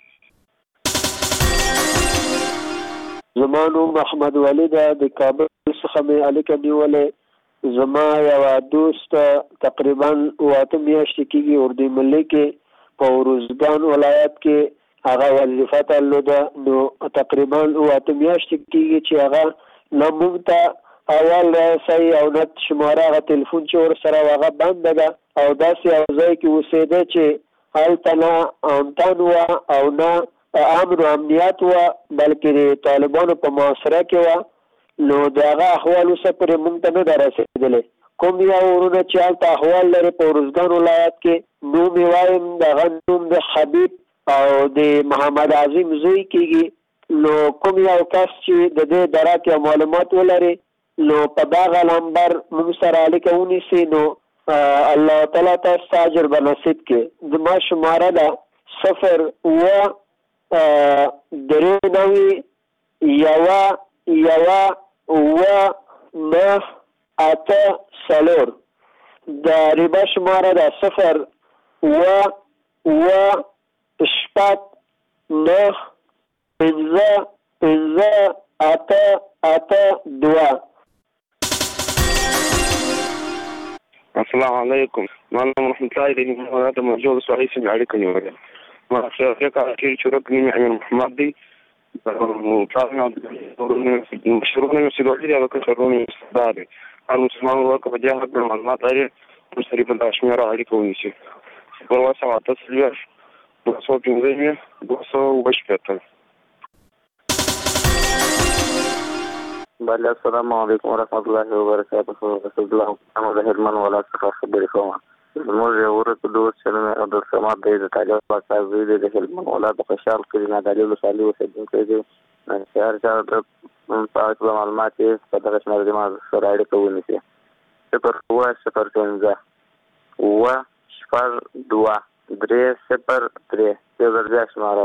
زما نوم محمد ولی ده، د کابل څخه مې اړیکه نیولې. زما یوه دوست تقریبا 8 میاشتې کېږي اردو ملي کې په روزګان ولایت کې هغه وظیفه درلوده. نو تقریبا 8 میاشتې کېږي چې هغه نه موږ ته اول رسوي او نه شماره هغه تلیفون چې ورسره هغه بنده ده او داسې یو ځای کې اوسېده چې هلته نه امتن وه او نه امن و امنیت وه بلکې د طالبانو په معاصره کې وه. نو د هغه احوال اوسه پورې موږ ته نه ده رسېدلی. کوم یو ورونه چې هلته احوال لري په روزګان ولایت کې نوم یې وایم د هغه نوم د حبیب او د محمد عظیم زوی کېږي. نو کوم یو کس چې د دې درک یا معلومات ولري نو په دغه نمبر موږ سره اړیکه ونیسي نو الله تعالی تاسو اجر به نصیب کړي. زما شماره ده 0 3 9 8 4. د ریبا شماره ده 0 8 2. السلام علیکم. معلم رحمت الله علیه وسلم موجود سوالي سمع عليكم يا ولد. ما شيخ كثير شركني مع محمد دي وطالنا مشروعنا مسؤولية على كل شروني استداري. المسلمان وقف جاهد بالمعلومات عليه مستريف الأشمير عليك ونيسي. والواسع التصليح بصوت جنزيمية بصوت وبشكتل. بله السلام علیکم ورحمت الله وبرکاته. رسول الله محمد هلمند ولایت څخه خبرې کوم. زموږ یو ورته دوست چې نوم یې عبدالصمد دی د طالب پاکستان زوی دی د هلمند ولایت د خوشحال کلي نادعلي ولسوالۍ اوسېدونکی دی. چې هر چا په اړه معلومات یې په دغه شمېره زما سره اړیکه ونیسي 0 0 2 یو ځل بیا شماره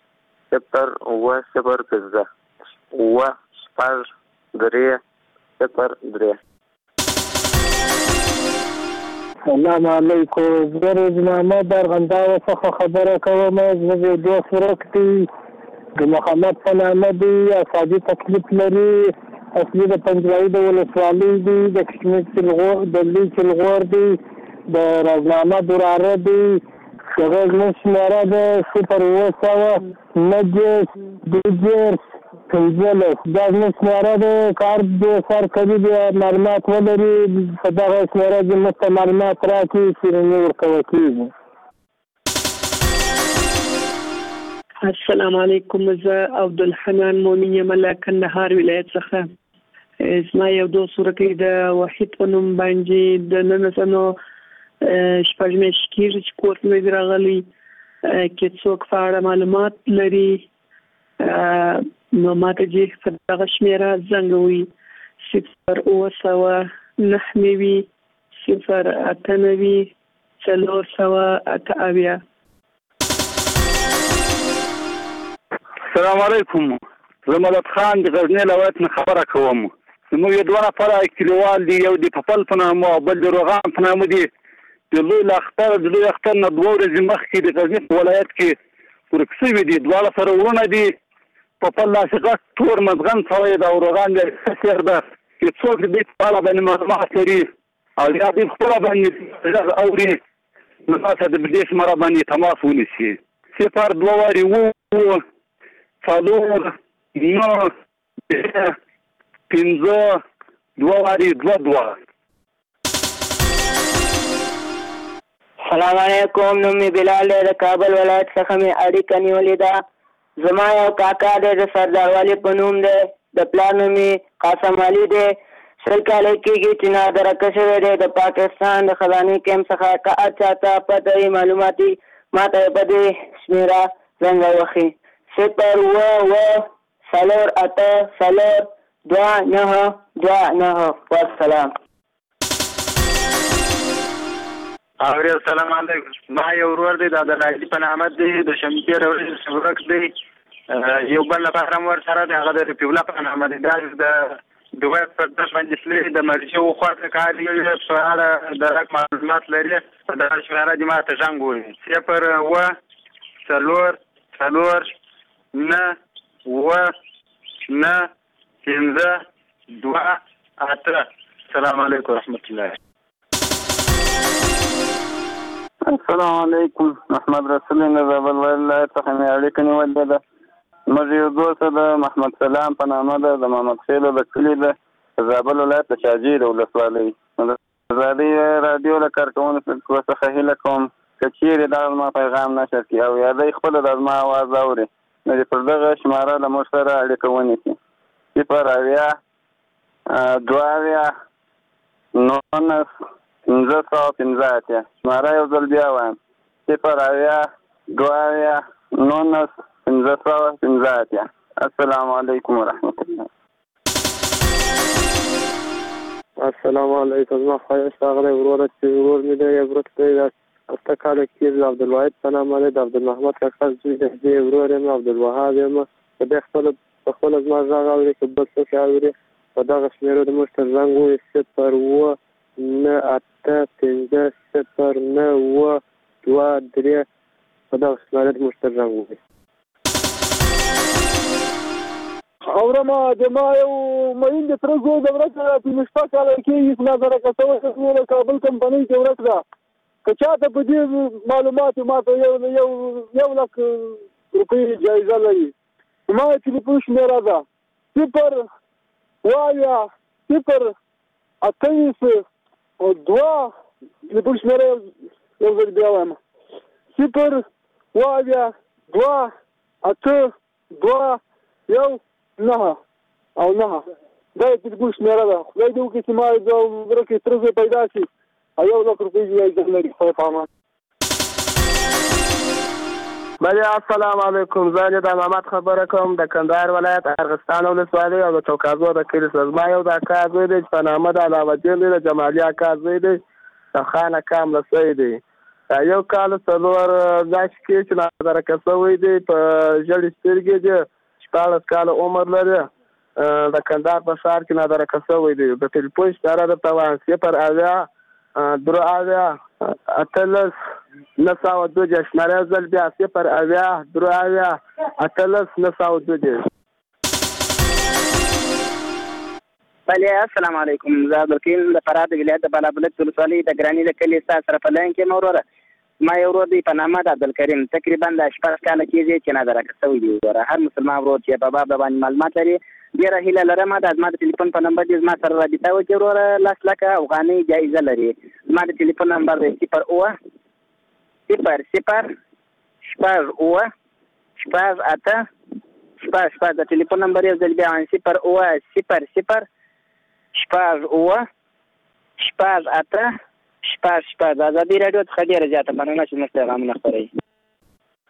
0 السلام علیکم. زه روزنامه ارغنداو څخه خبره کوم. زه د دوست ورک دی د محمد په نامه دی. افادي تکلیف لري. اصلي د پنجوایي د ولسوالۍ دی. د کشمیر چلغور د لوی چلغور دی. د روزنامه دراره دی. هغه زموږ شمېره ده 0 15 دا زموږ شمېره ده. کار د سر کوي د معلومات ولري په دغه شمېره کې موږ ته معلومات راکړي چې رنګ ورکول کېږي. السلام علیکم. زه عبدالحنان مؤمن یم له کندهار ولایت څخه. زما یو دوست ورکی د وحید په نوم باندې د نن څنو شپږ میاشتې کېږي چې کور ته مې راغلی. کې څوک په اړه معلومات لري نو ماته چې په دغه شمیره زنګوي 0 السلام علیکم زه مدد خان د غزنی ولایت نه خبره کوم زموږ دوه نفره کلیوال دي یو د پپل په نامه او بل د روغان په نامه دي د لوی اختر نه 2 ورځې مخکې د غزنی ولایت کې ورک شوي دي دواړه سره ورونه دي پپل لاسغه تور مزغن سره د روغان د سر ده چې څوک دې په اړه باندې معلومات لري او یا دې خپل باندې اوري نو تاسو د دې سره باندې تماس ونیسئ 0 فالور نو 15 2 السلام علیکم نوم می بلال د کابل ولایت څخه می اړیکه نیولې ده زما یو کاکا د سردار والی په نوم ده د پلان نوم قاسم علي ده سل کال کېږي چې نادر کشوي ده د پاکستان د خزاني کیمپ څخه کا اچاته پته معلوماتي ماته په دې شمیره څنګه وخی 0 والسلام السلام علیکم ما یو ورور دی د راځي په نامه دی د شمپیر ورځ ورک دی یو بل لپاره مور سره د هغه د پیولا په نامه دی د دوه په داس باندې سلې د مرجو خواته کار یو سوال د رقم معلومات لري د شمیره د ماته څنګه 0 نه 15 2 السلام علیکم ورحمۃ اللہ السلام علیکم محمد رسول الله زبل والله څخه مې اړیکه نیولې ده موږ یو دوست د محمد سلام په نامه ده د محمد خیل د کلی ده زابل ولایت شاجیر ولسوالۍ زادي رادیو له کارکونکو څخه هیله کوم چې چیرې دا ما پیغام نشر کی او یادې خپل د ما आवाज اوري نو پر دغه شماره له موږ سره اړیکه ونیسي 0 شماره یو ځل بیا وایم 0 السلام علیکم ورحمۃ الله السلام علیکم ما خواهش راغلی ورور مې دی ورک دی اته کال کې د عبدالواحد په نامه دی د عبدالمحمد کاکا زوی دی ورور یم عبدالوهاب یم په دې خپل زما غږ اوري که بل څوک اوري په دغه شمیرو د موږ تر زنګ ووایي 0 په دغه شمیرو د موږ تر زنګ ووایي اورما د ما یو مین د تر زوی د ورځ په مشفا کال کې یې نظر کاوه چې کابل کمپنۍ کې ورځ ده که چاته په دې معلومات ما ته یو لک روپۍ جایزه لري ما ټلیفون شمیره ده 0 ټلیفون شمیره یو ځل بیا وایم 0 او نه دا ټلیفون شمیره ده خدای دې وکړي چې ما د ورکې تر زوی پیدا شي یو لک روپۍ جایزه لري خدای په امان بله السلام علیکم زه د محمد خبره کوم د کندهار ولایت ارغستان ولسوالۍ او د چوکازو د کلي زما یو د اکا زوی دی چې په نامه د علاوه الدین دی د جمالي اکا زوی دی د خان اکا ملسی دی یو کال 4 میاشتې کې چې نادر کسوی دی په ژړې سترګې دی 14 کاله عمر لري د کندهار په ښار کې نادر کسوی دی د ټلیفون شمېره درته وایم 0 شماره زل بیا 0 بله السلام علیکم زه عبدالکریم د فراه د ولایت د بالابلد ولسوالۍ د ګراني د کلي ستا سره په لاین کې وروره ما یو ورور دی په نامه د عبدالکریم تقریبا د 14 کاله کېږي چې نادر کسوی دی وروره هر مسلمان ورور چې په باب باندې معلومات لري ډېره هیله لرم د زما د ټلیفون په نمبر دې زما سره رابطه وکړي وروره 10 لکه افغانۍ جایزه لري زما د ټلیفون نمبر دی 0 د ټلیفون نمبر یو ځل بیا 0 د ازادي راډیو څخه ډېره زیاته مننه چې موږ پیغامونه خپروي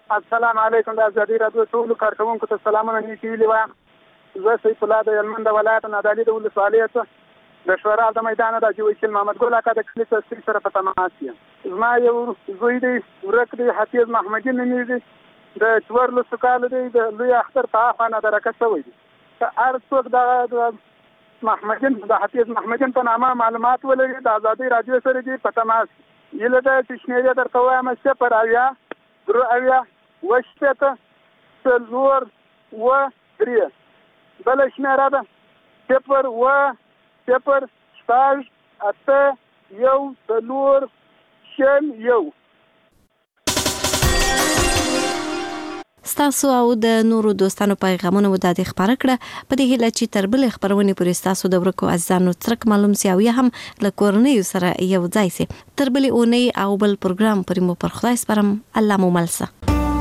السلام علیکم د ازادي راډیو ټولو کارکوونکو ته سلامونه نیکي ویلي وایم. زه سیف الله د هلمند ولایت نادعلي د ولسوالۍ څخه د شورا د میدان د حاجي وکیل محمد ګل اکا د کلي تصدیق سره په تماس یم. زما یو زوی دی ورک دی حفیظ محمدي نومیږي د 14 کالو دی د لوی اختر په افغانه درکه شوی دی. هر څوک د محمدین د حفیظ محمدین په نامه معلومات ولري د ازادي راډیو سره دی په تماس یله د تشنیه درته وایم چې پر اویا درو اویا وشته څلور و درې بل شمیره ده 0 و 0 شپږ اته یو څلور شل یو. ستاسو او د نورو دوستانو پیغامونه مو د خبره کړه په دې هیله چې تر بل خبرونه پورې ستاسو د ورکو عزیزانو ترک معلوم سی او یا هم له کورنۍ سره یو ځای سي. تر بل اونۍ او بل پروګرام پرې مو پر خدای سپارم. الله مو ملسه.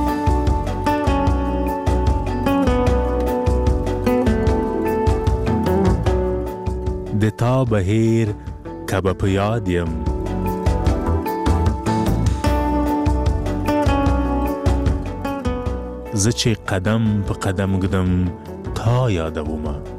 د تا بهیر کبه په یاد یم زه چې قدم په قدم ګدم تا یادومه